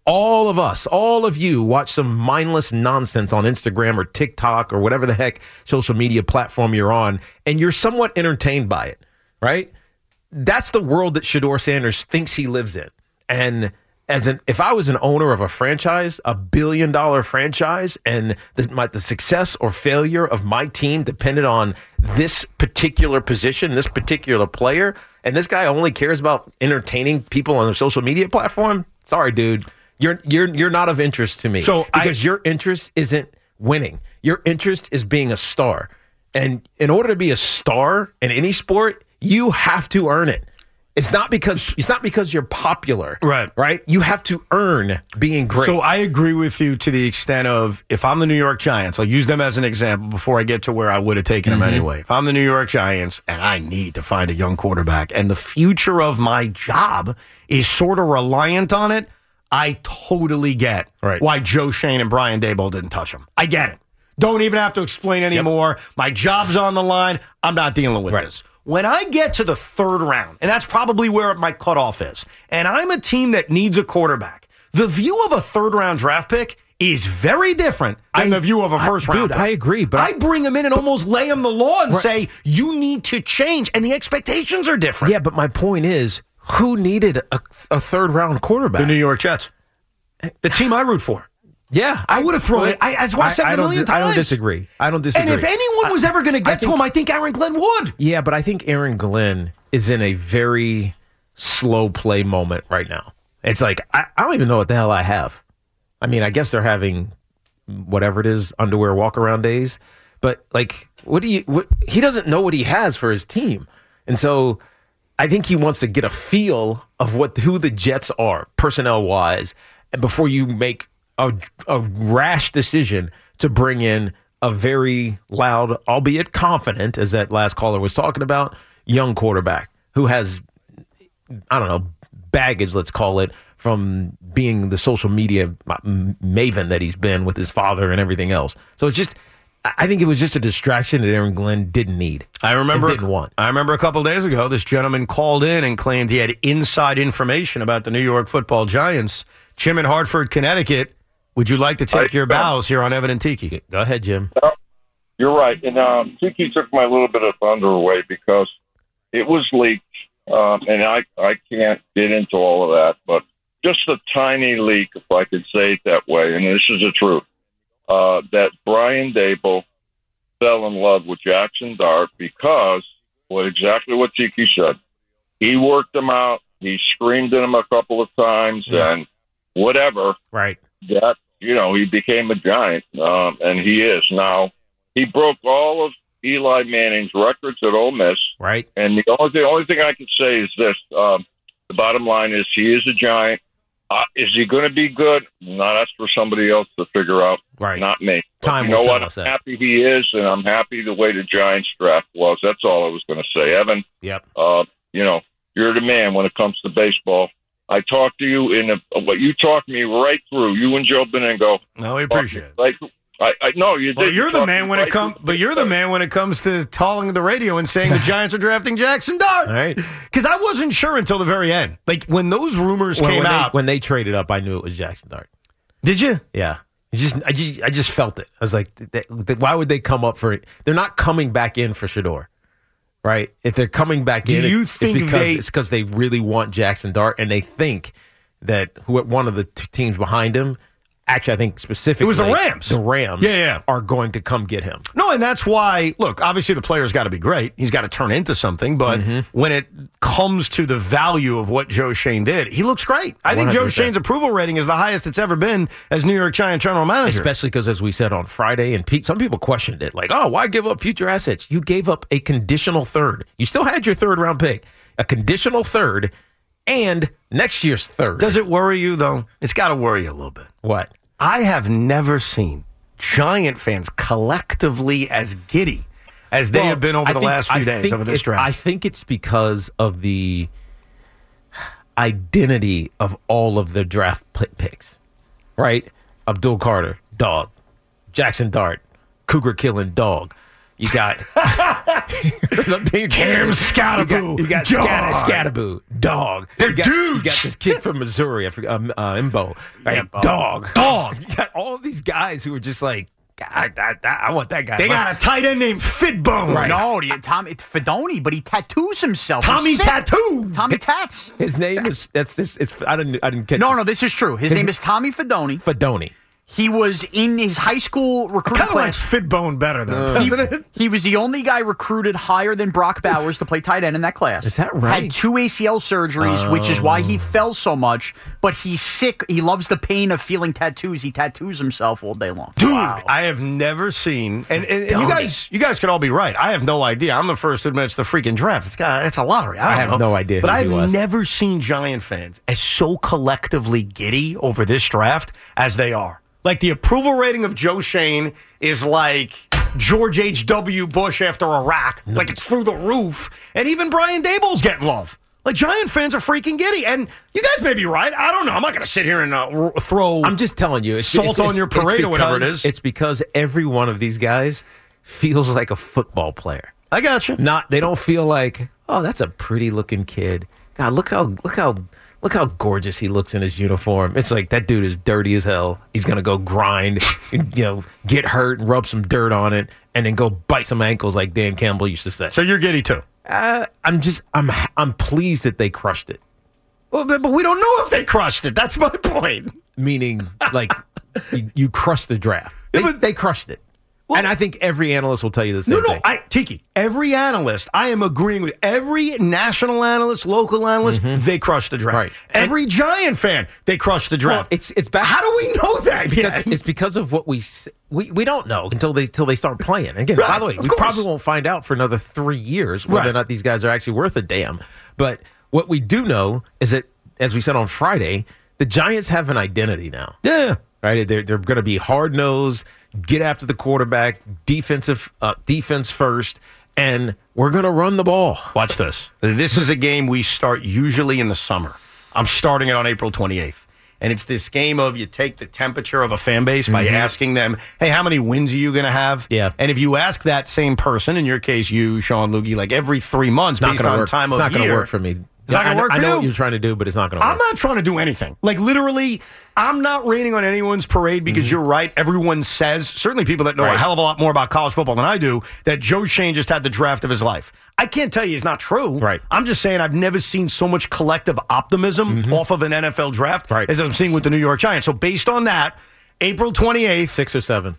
all of us, all of you watch some mindless nonsense on Instagram or TikTok or whatever the heck social media platform you're on, and you're somewhat entertained by it, right? That's the world that Shedeur Sanders thinks he lives in. And if I was an owner of a franchise, $1 billion franchise, and the success or failure of my team depended on this particular position, this particular player, and this guy only cares about entertaining people on a social media platform, sorry, dude, you're not of interest to me. Because your interest isn't winning. Your interest is being a star. And in order to be a star in any sport, you have to earn it. It's not because you're popular. Right? You have to earn being great. So I agree with you to the extent of, if I'm the New York Giants, I'll use them as an example before I get to where I would have taken them anyway. If I'm the New York Giants and I need to find a young quarterback and the future of my job is sort of reliant on it, I totally get why Joe Schoen and Brian Daboll didn't touch him. I get it. Don't even have to explain anymore. My job's on the line. I'm not dealing with this. When I get to the third round, and that's probably where my cutoff is, and I'm a team that needs a quarterback, the view of a third-round draft pick is very different than the view of a first-round pick. I agree. But I bring him in and almost lay him the law and say, you need to change, and the expectations are different. Yeah, but my point is, who needed a third-round quarterback? The New York Jets. The team I root for. Yeah. I would have thrown it. That's why I said it a million times. I don't disagree. And if anyone was ever going to get to him, I think Aaron Glenn would. Yeah, but I think Aaron Glenn is in a very slow play moment right now. It's like, I don't even know what the hell I have. I mean, I guess they're having whatever it is, underwear walk-around days. But, like, he doesn't know what he has for his team. And so I think he wants to get a feel of who the Jets are, personnel-wise, and before you make a rash decision to bring in a very loud, albeit confident, as that last caller was talking about, young quarterback who has, I don't know, baggage, let's call it, from being the social media maven that he's been with his father and everything else. So it's just, I think it was just a distraction that Aaron Glenn didn't need. Didn't want. I remember a couple of days ago, this gentleman called in and claimed he had inside information about the New York Football Giants. Jim in Hartford, Connecticut. Would you like to take your bows here on Evan and Tiki? Go ahead, Jim. You're right. And Tiki took my little bit of thunder away because it was leaked, and I can't get into all of that, but just a tiny leak, if I could say it that way, and this is the truth, that Brian Daboll fell in love with Jackson Dart because, exactly what Tiki said. He worked him out. He screamed at him a couple of times, and whatever. Right. That, he became a Giant, and he is. Now, he broke all of Eli Manning's records at Ole Miss. Right. And the only thing I can say is this. The bottom line is he is a Giant. Is he going to be good? No, that's for somebody else to figure out, not me. Time will tell what? us I'm that. happy he is, and I'm happy the way the Giants draft was. That's all I was going to say. Evan, Yep. You're the man when it comes to baseball. I talked to you what you talked me right through. You and Joe Benengo. No, we appreciate it. Like, I know you did. Well, you're the man when it comes. But you're the man when it comes to calling the radio and saying the Giants are drafting Jackson Dart. All right. Because I wasn't sure until the very end. Like when those rumors came out, when they traded up, I knew it was Jackson Dart. Did you? Yeah. I just felt it. I was like, why would they come up for it? They're not coming back in for Shedeur. Right? If they're coming back in, it's because they really want Jackson Dart, and they think that one of the teams behind him, actually, I think specifically, it was the Rams. The Rams are going to come get him. No, and that's why, look, obviously the player's got to be great. He's got to turn into something, but when it comes to the value of what Joe Schoen did, he looks great. I think 100%. Joe Schoen's approval rating is the highest it's ever been as New York Giants general manager. Especially because, as we said on Friday, and Pete, some people questioned it, like, oh, why give up future assets? You gave up a conditional third. You still had your third-round pick, a conditional third, and next year's third. Does it worry you, though? It's got to worry you a little bit. What? I have never seen Giant fans collectively as giddy as they have been over the last few days over this draft. I think it's because of the identity of all of the draft picks, right? Abdul Carter, dog. Jackson Dart, cougar killing dog. You got Cam Scatterboo. You got Scatterboo. Dog. They're you got, dudes. You got this kid from Missouri. I forgot, Imbo. Right? Yeah, Dog. You got all of these guys who are just like, I want that guy. They got a tight end named Fitbone. Right. No, it's Fedoni, but he tattoos himself. Tommy Tattoo. Tommy Tats. His name is I didn't catch. No, this is true. His name is Tommy Fedoni. Fedoni. He was in his high school recruiting class. class. Like Fitbone better, though, doesn't it? He was the only guy recruited higher than Brock Bowers to play tight end in that class. Is that right? Had 2 ACL surgeries, which is why he fell so much. But he's sick. He loves the pain of feeling tattoos. He tattoos himself all day long. Dude, I have never seen, and you guys could all be right. I have no idea. I'm the first to admit it's the freaking draft. It's a lottery. I have no idea. But I've never seen Giant fans as so collectively giddy over this draft as they are. Like, the approval rating of Joe Shane is like George H.W. Bush after Iraq. Like, it's through the roof. And even Brian Daboll's getting love. Like, Giant fans are freaking giddy. And you guys may be right. I don't know. I'm not going to sit here and throw I'm just telling you, salt on your parade or whatever it is. It's because every one of these guys feels like a football player. I got you. They don't feel like, oh, that's a pretty looking kid. God, look how gorgeous he looks in his uniform. It's like, that dude is dirty as hell. He's going to go grind, get hurt and rub some dirt on it and then go bite some ankles like Dan Campbell used to say. So you're giddy too? I'm pleased that they crushed it. Well, but we don't know if they crushed it. That's my point. Meaning, like, you crushed the draft. They crushed it. And I think every analyst will tell you the same thing. Tiki, every analyst, I am agreeing with every national analyst, local analyst, they crushed the draft. Right. Every Giant fan, they crushed the draft. Well, it's back. How do we know that yet? It's because of what we don't know until they start playing. Again, by the way, we probably won't find out for another 3 years whether or not these guys are actually worth a damn. But what we do know is that, as we said on Friday, the Giants have an identity now. Yeah. Right? They're going to be hard-nosed, get after the quarterback, defense first, and we're going to run the ball. Watch this. This is a game we start usually in the summer. I'm starting it on April 28th. And it's this game of you take the temperature of a fan base by asking them, hey, how many wins are you going to have? Yeah. And if you ask that same person, in your case, you, Sean Loogie, like every 3 months based on time of year. It's not going to work for me. It's not going to work for you? I know what you're trying to do, but it's not going to work. I'm not trying to do anything. Like, literally, I'm not raining on anyone's parade because you're right. Everyone says, certainly people that know a hell of a lot more about college football than I do, that Joe Shane just had the draft of his life. I can't tell you it's not true. Right. I'm just saying I've never seen so much collective optimism off of an NFL draft as I'm seeing with the New York Giants. So based on that, April 28th. 6 or 7.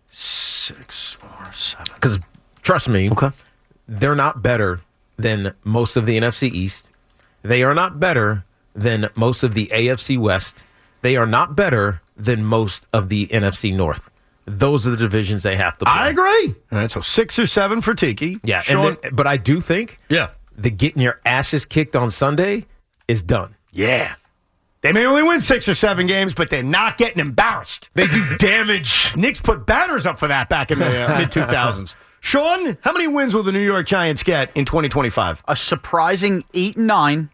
6 or 7. Because, trust me, they're not better than most of the NFC East. They are not better than most of the AFC West. They are not better than most of the NFC North. Those are the divisions they have to play. I agree. All right, so 6 or 7 for Tiki. Yeah, but I do think the getting your asses kicked on Sunday is done. Yeah. They may only win 6 or 7 games, but they're not getting embarrassed. They do damage. Knicks put banners up for that back in the mid-2000s. Sean, how many wins will the New York Giants get in 2025? A surprising 8-9,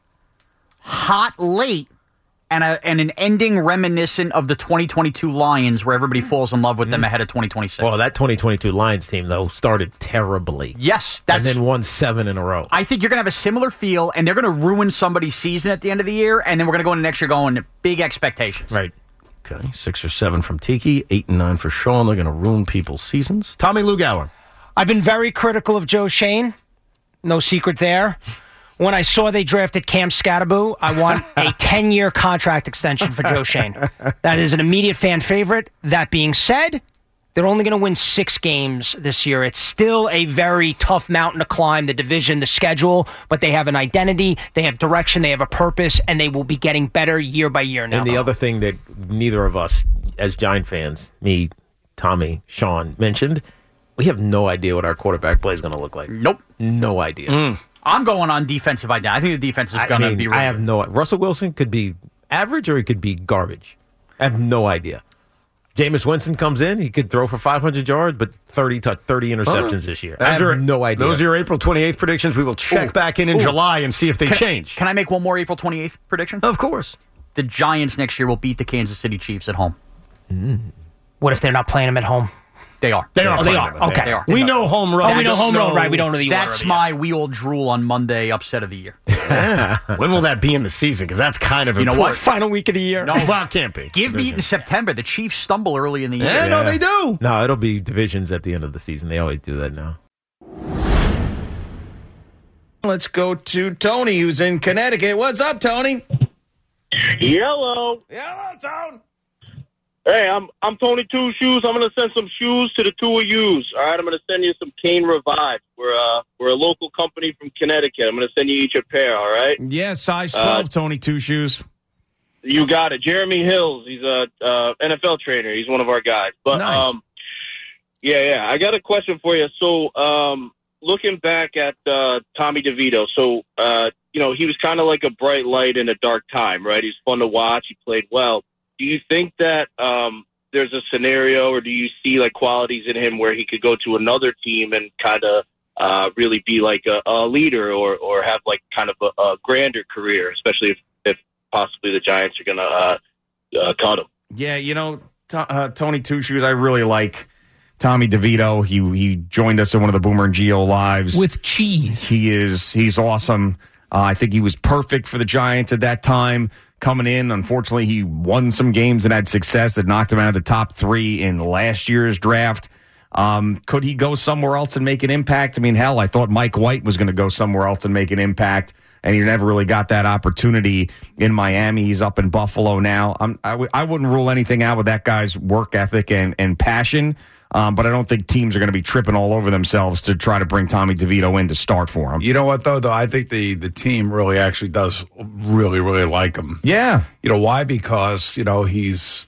hot late, and an ending reminiscent of the 2022 Lions, where everybody falls in love with them ahead of 2026. Well, that 2022 Lions team, though, started terribly. Yes. And then won 7 in a row. I think you're going to have a similar feel, and they're going to ruin somebody's season at the end of the year, and then we're going to go into next year going big expectations. Right. Okay, 6 or 7 from Tiki, 8 and 9 for Sean. They're going to ruin people's seasons. Tommy Lugauer. I've been very critical of Joe Shane. No secret there. When I saw they drafted Cam Scatterboo, I want a 10-year contract extension for Joe Shane. That is an immediate fan favorite. That being said, they're only going to win 6 games this year. It's still a very tough mountain to climb, the division, the schedule, but they have an identity, they have direction, they have a purpose, and they will be getting better year by year now. And the other thing that neither of us, as Giant fans, me, Tommy, Sean, mentioned, we have no idea what our quarterback play is going to look like. Nope. No idea. I'm going on defensive identity. I think the defense is going to be really I have no idea. Russell Wilson could be average or he could be garbage. I have no idea. Jameis Winston comes in, he could throw for 500 yards, but 30 interceptions this year. I have no idea. Those are your April 28th predictions. We will check back in July and see if they change. Can I make one more April 28th prediction? Of course. The Giants next year will beat the Kansas City Chiefs at home. What if they're not playing them at home? They are. They are. Okay. They are. We know home road. We know home road, right? We don't know the order. That's my we all drool on Monday upset of the year. When will that be in the season? Because that's kind of You know what? Final week of the year. No, well, it can't be. Give me in September. The Chiefs stumble early in the year. Yeah, no, they do. No, it'll be divisions at the end of the season. They always do that now. Let's go to Tony, who's in Connecticut. What's up, Tony? Hello. Hello, Tone. Hey, I'm Tony Two Shoes. I'm gonna send some shoes to the two of yous. All right, I'm gonna send you some Kane Revive. We're a local company from Connecticut. I'm gonna send you each a pair. All right. Yeah, size 12, Tony Two Shoes. You got it. Jeremy Hills. He's a NFL trainer. He's one of our guys. But nice. yeah. I got a question for you. So, looking back at Tommy DeVito, so he was kind of like a bright light in a dark time, right? He's fun to watch. He played well. Do you think that there's a scenario, or do you see like qualities in him where he could go to another team and kind of really be like a leader, or have like kind of a grander career, especially if possibly the Giants are going to cut him? Yeah, Tony Two Shoes, I really like Tommy DeVito. He joined us in one of the Boomer and Geo lives with cheese. He's awesome. I think he was perfect for the Giants at that time. Coming in, unfortunately, he won some games and had success that knocked him out of the top 3 in last year's draft. Could he go somewhere else and make an impact? I mean, hell, I thought Mike White was going to go somewhere else and make an impact, and he never really got that opportunity in Miami. He's up in Buffalo now. I wouldn't rule anything out with that guy's work ethic and passion. But I don't think teams are going to be tripping all over themselves to try to bring Tommy DeVito in to start for him. You know what, though? I think the team really actually does really, really like him. Yeah. You know, why? Because, he's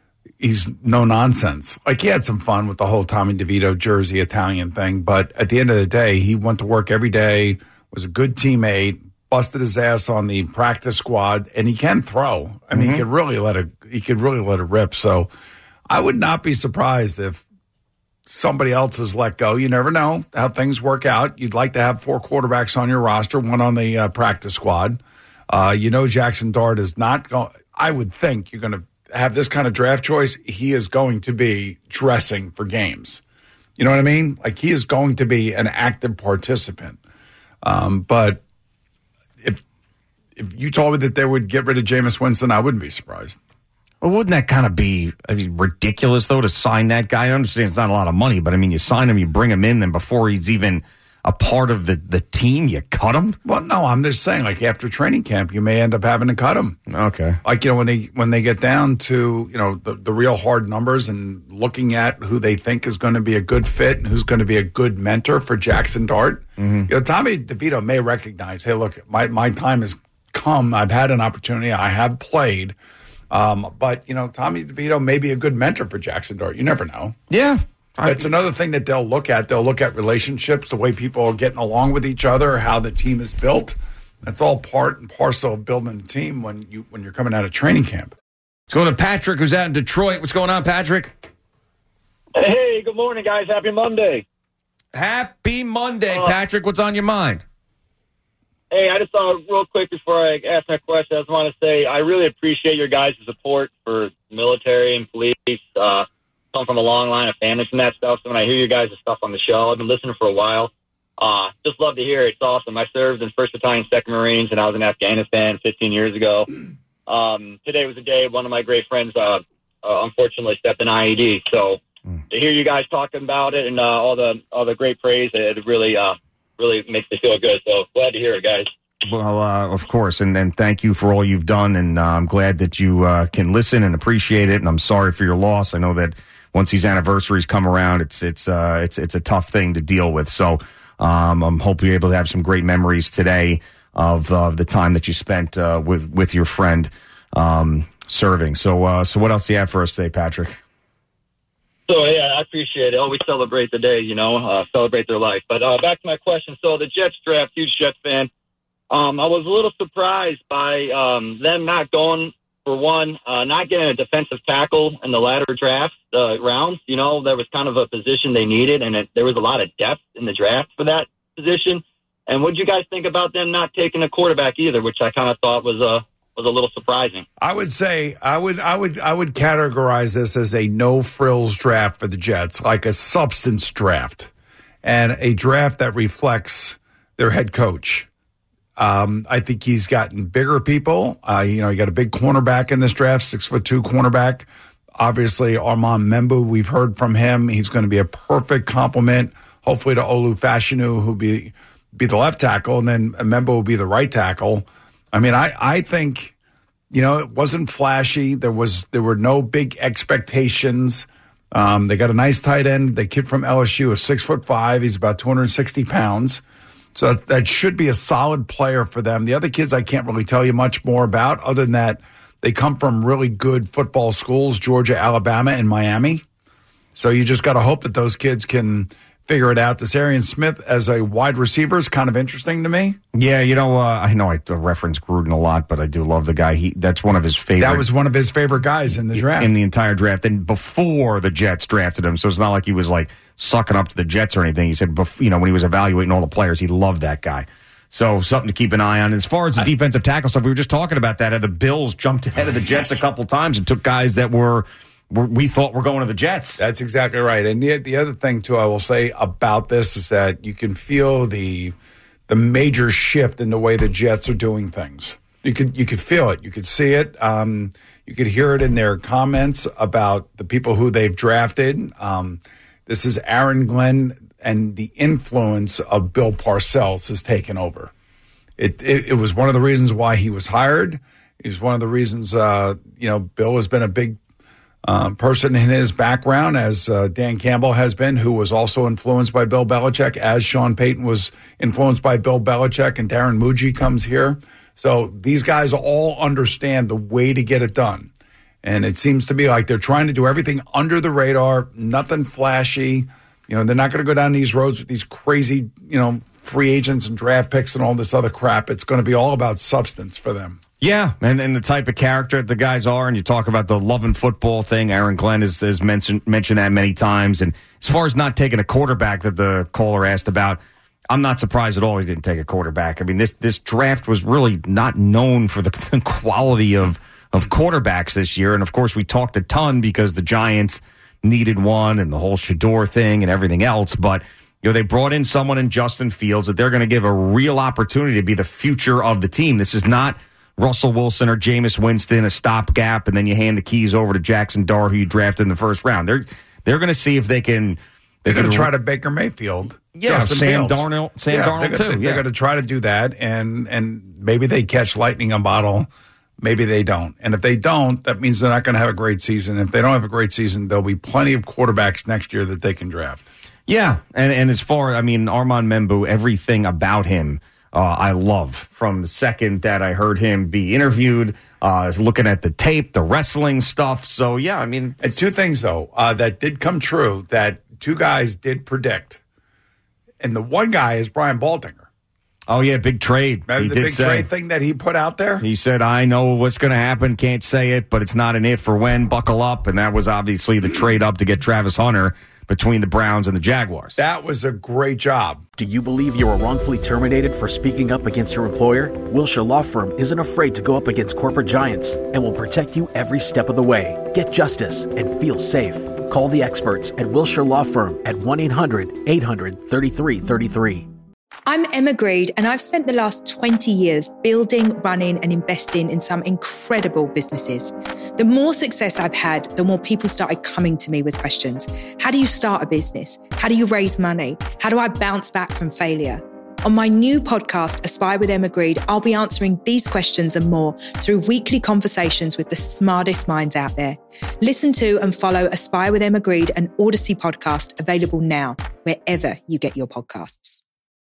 no nonsense. Like, he had some fun with the whole Tommy DeVito Jersey Italian thing, but at the end of the day, he went to work every day, was a good teammate, busted his ass on the practice squad, and he can throw. I mean, he could really let it rip. So I would not be surprised if somebody else is let go. You never know how things work out. You'd like to have 4 quarterbacks on your roster, 1 on the practice squad. Jackson Dart is not going. I would think you're going to have this kind of draft choice. He is going to be dressing for games. You know what I mean? Like, he is going to be an active participant. But if you told me that they would get rid of Jameis Winston, I wouldn't be surprised. Well, wouldn't that kind of be ridiculous, though, to sign that guy? I understand it's not a lot of money, but, I mean, you sign him, you bring him in, then before he's even a part of the team, you cut him? Well, no, I'm just saying, like, after training camp, you may end up having to cut him. Okay. Like, when they get down to, the real hard numbers and looking at who they think is going to be a good fit and who's going to be a good mentor for Jackson Dart, Tommy DeVito may recognize, hey, look, my time has come. I've had an opportunity. I have played. But, Tommy DeVito may be a good mentor for Jackson Dart. You never know. Yeah. It's another thing that they'll look at. They'll look at relationships, the way people are getting along with each other, how the team is built. That's all part and parcel of building a team when you're coming out of training camp. Let's go to Patrick, who's out in Detroit. What's going on, Patrick? Hey, good morning, guys. Happy Monday. Happy Monday, Patrick. What's on your mind? Hey, I just thought real quick before I ask my question, I just want to say I really appreciate your guys' support for military and police. Come from a long line of families and that stuff. So when I hear your guys' stuff on the show, I've been listening for a while. Just love to hear it. It's awesome. I served in 1st Battalion, 2nd Marines, and I was in Afghanistan 15 years ago. Today was a day one of my great friends unfortunately stepped in IED. So to hear you guys talking about it and all the great praise, it really makes me feel good. So glad to hear it, guys. Well, of course, and thank you for all you've done, and I'm glad that you can listen and appreciate it. And I'm sorry for your loss. I know that once these anniversaries come around, it's a tough thing to deal with. So I'm hoping you're able to have some great memories today of the time that you spent with your friend serving. So what else do you have for us today, Patrick? So, yeah, I appreciate it. Always celebrate the day, celebrate their life. But back to my question. So the Jets draft, huge Jets fan. I was a little surprised by them not going for one, not getting a defensive tackle in the latter draft rounds. There was kind of a position they needed, and there was a lot of depth in the draft for that position. And what did you guys think about them not taking a quarterback either, which I kind of thought was was a little surprising. I would say I would categorize this as a no frills draft for the Jets, like a substance draft, and a draft that reflects their head coach. I think he's gotten bigger people. He got a big cornerback in this draft, 6'2" cornerback. Obviously, Armand Membu, we've heard from him. He's going to be a perfect complement, hopefully, to Olu Fashanu, who'll be the left tackle, and then Membu will be the right tackle. I mean, I think, it wasn't flashy. There were no big expectations. They got a nice tight end. The kid from LSU is 6'5". He's about 260 pounds. So that should be a solid player for them. The other kids I can't really tell you much more about, other than that they come from really good football schools, Georgia, Alabama, and Miami. So you just got to hope that those kids can figure it out. Desarian Smith as a wide receiver is kind of interesting to me. Yeah, I know I reference Gruden a lot, but I do love the guy. That's one of his favorite. That was one of his favorite guys in the draft. In the entire draft. And before the Jets drafted him. So it's not like he was like sucking up to the Jets or anything. He said, when he was evaluating all the players, he loved that guy. So something to keep an eye on. As far as the defensive tackle stuff, we were just talking about that. The Bills jumped ahead of the Jets a couple times and took guys that we thought were going to the Jets. That's exactly right. And the other thing, too, I will say about this is that you can feel the major shift in the way the Jets are doing things. You could feel it. You could see it. You could hear it in their comments about the people who they've drafted. This is Aaron Glenn, and the influence of Bill Parcells has taken over. It was one of the reasons why he was hired. It was one of the reasons, Bill has been a big person in his background, as Dan Campbell has been, who was also influenced by Bill Belichick, as Sean Payton was influenced by Bill Belichick, and Darren Muji comes here. So these guys all understand the way to get it done. And it seems to be like they're trying to do everything under the radar, nothing flashy. They're not going to go down these roads with these crazy, free agents and draft picks and all this other crap. It's going to be all about substance for them. Yeah, and the type of character the guys are, and you talk about the love and football thing. Aaron Glenn has mentioned that many times. And as far as not taking a quarterback that the caller asked about, I'm not surprised at all he didn't take a quarterback. I mean, this draft was really not known for the quality of quarterbacks this year. And, of course, we talked a ton because the Giants needed one and the whole Shador thing and everything else. But, they brought in someone in Justin Fields that they're going to give a real opportunity to be the future of the team. This is not Russell Wilson or Jameis Winston, a stopgap, and then you hand the keys over to Jackson Darr, who you drafted in the first round. They're going to see if they can. They're going to try to Baker Mayfield. Yeah, Sam Darnold too. They're going to try to do that, and maybe they catch lightning in a bottle. Maybe they don't. And if they don't, that means they're not going to have a great season. If they don't have a great season, there'll be plenty of quarterbacks next year that they can draft. Yeah, and as far, Armand Membu, everything about him, I love. From the second that I heard him be interviewed, looking at the tape, the wrestling stuff. So, yeah, and two things, though, that did come true that two guys did predict. And the one guy is Brian Baldinger. Oh, yeah, big trade. Remember the big trade thing that he put out there? He said, I know what's going to happen, can't say it, but it's not an if or when, buckle up. And that was obviously the trade up to get Travis Hunter between the Browns and the Jaguars. That was a great job. Do you believe you were wrongfully terminated for speaking up against your employer? Wilshire Law Firm isn't afraid to go up against corporate giants and will protect you every step of the way. Get justice and feel safe. Call the experts at Wilshire Law Firm at 1-800-800-3333. I'm Emma Greed, and I've spent the last 20 years building, running, and investing in some incredible businesses. The more success I've had, the more people started coming to me with questions. How do you start a business? How do you raise money? How do I bounce back from failure? On my new podcast, Aspire with Emma Greed, I'll be answering these questions and more through weekly conversations with the smartest minds out there. Listen to and follow Aspire with Emma Greed, an Odyssey podcast, available now, wherever you get your podcasts.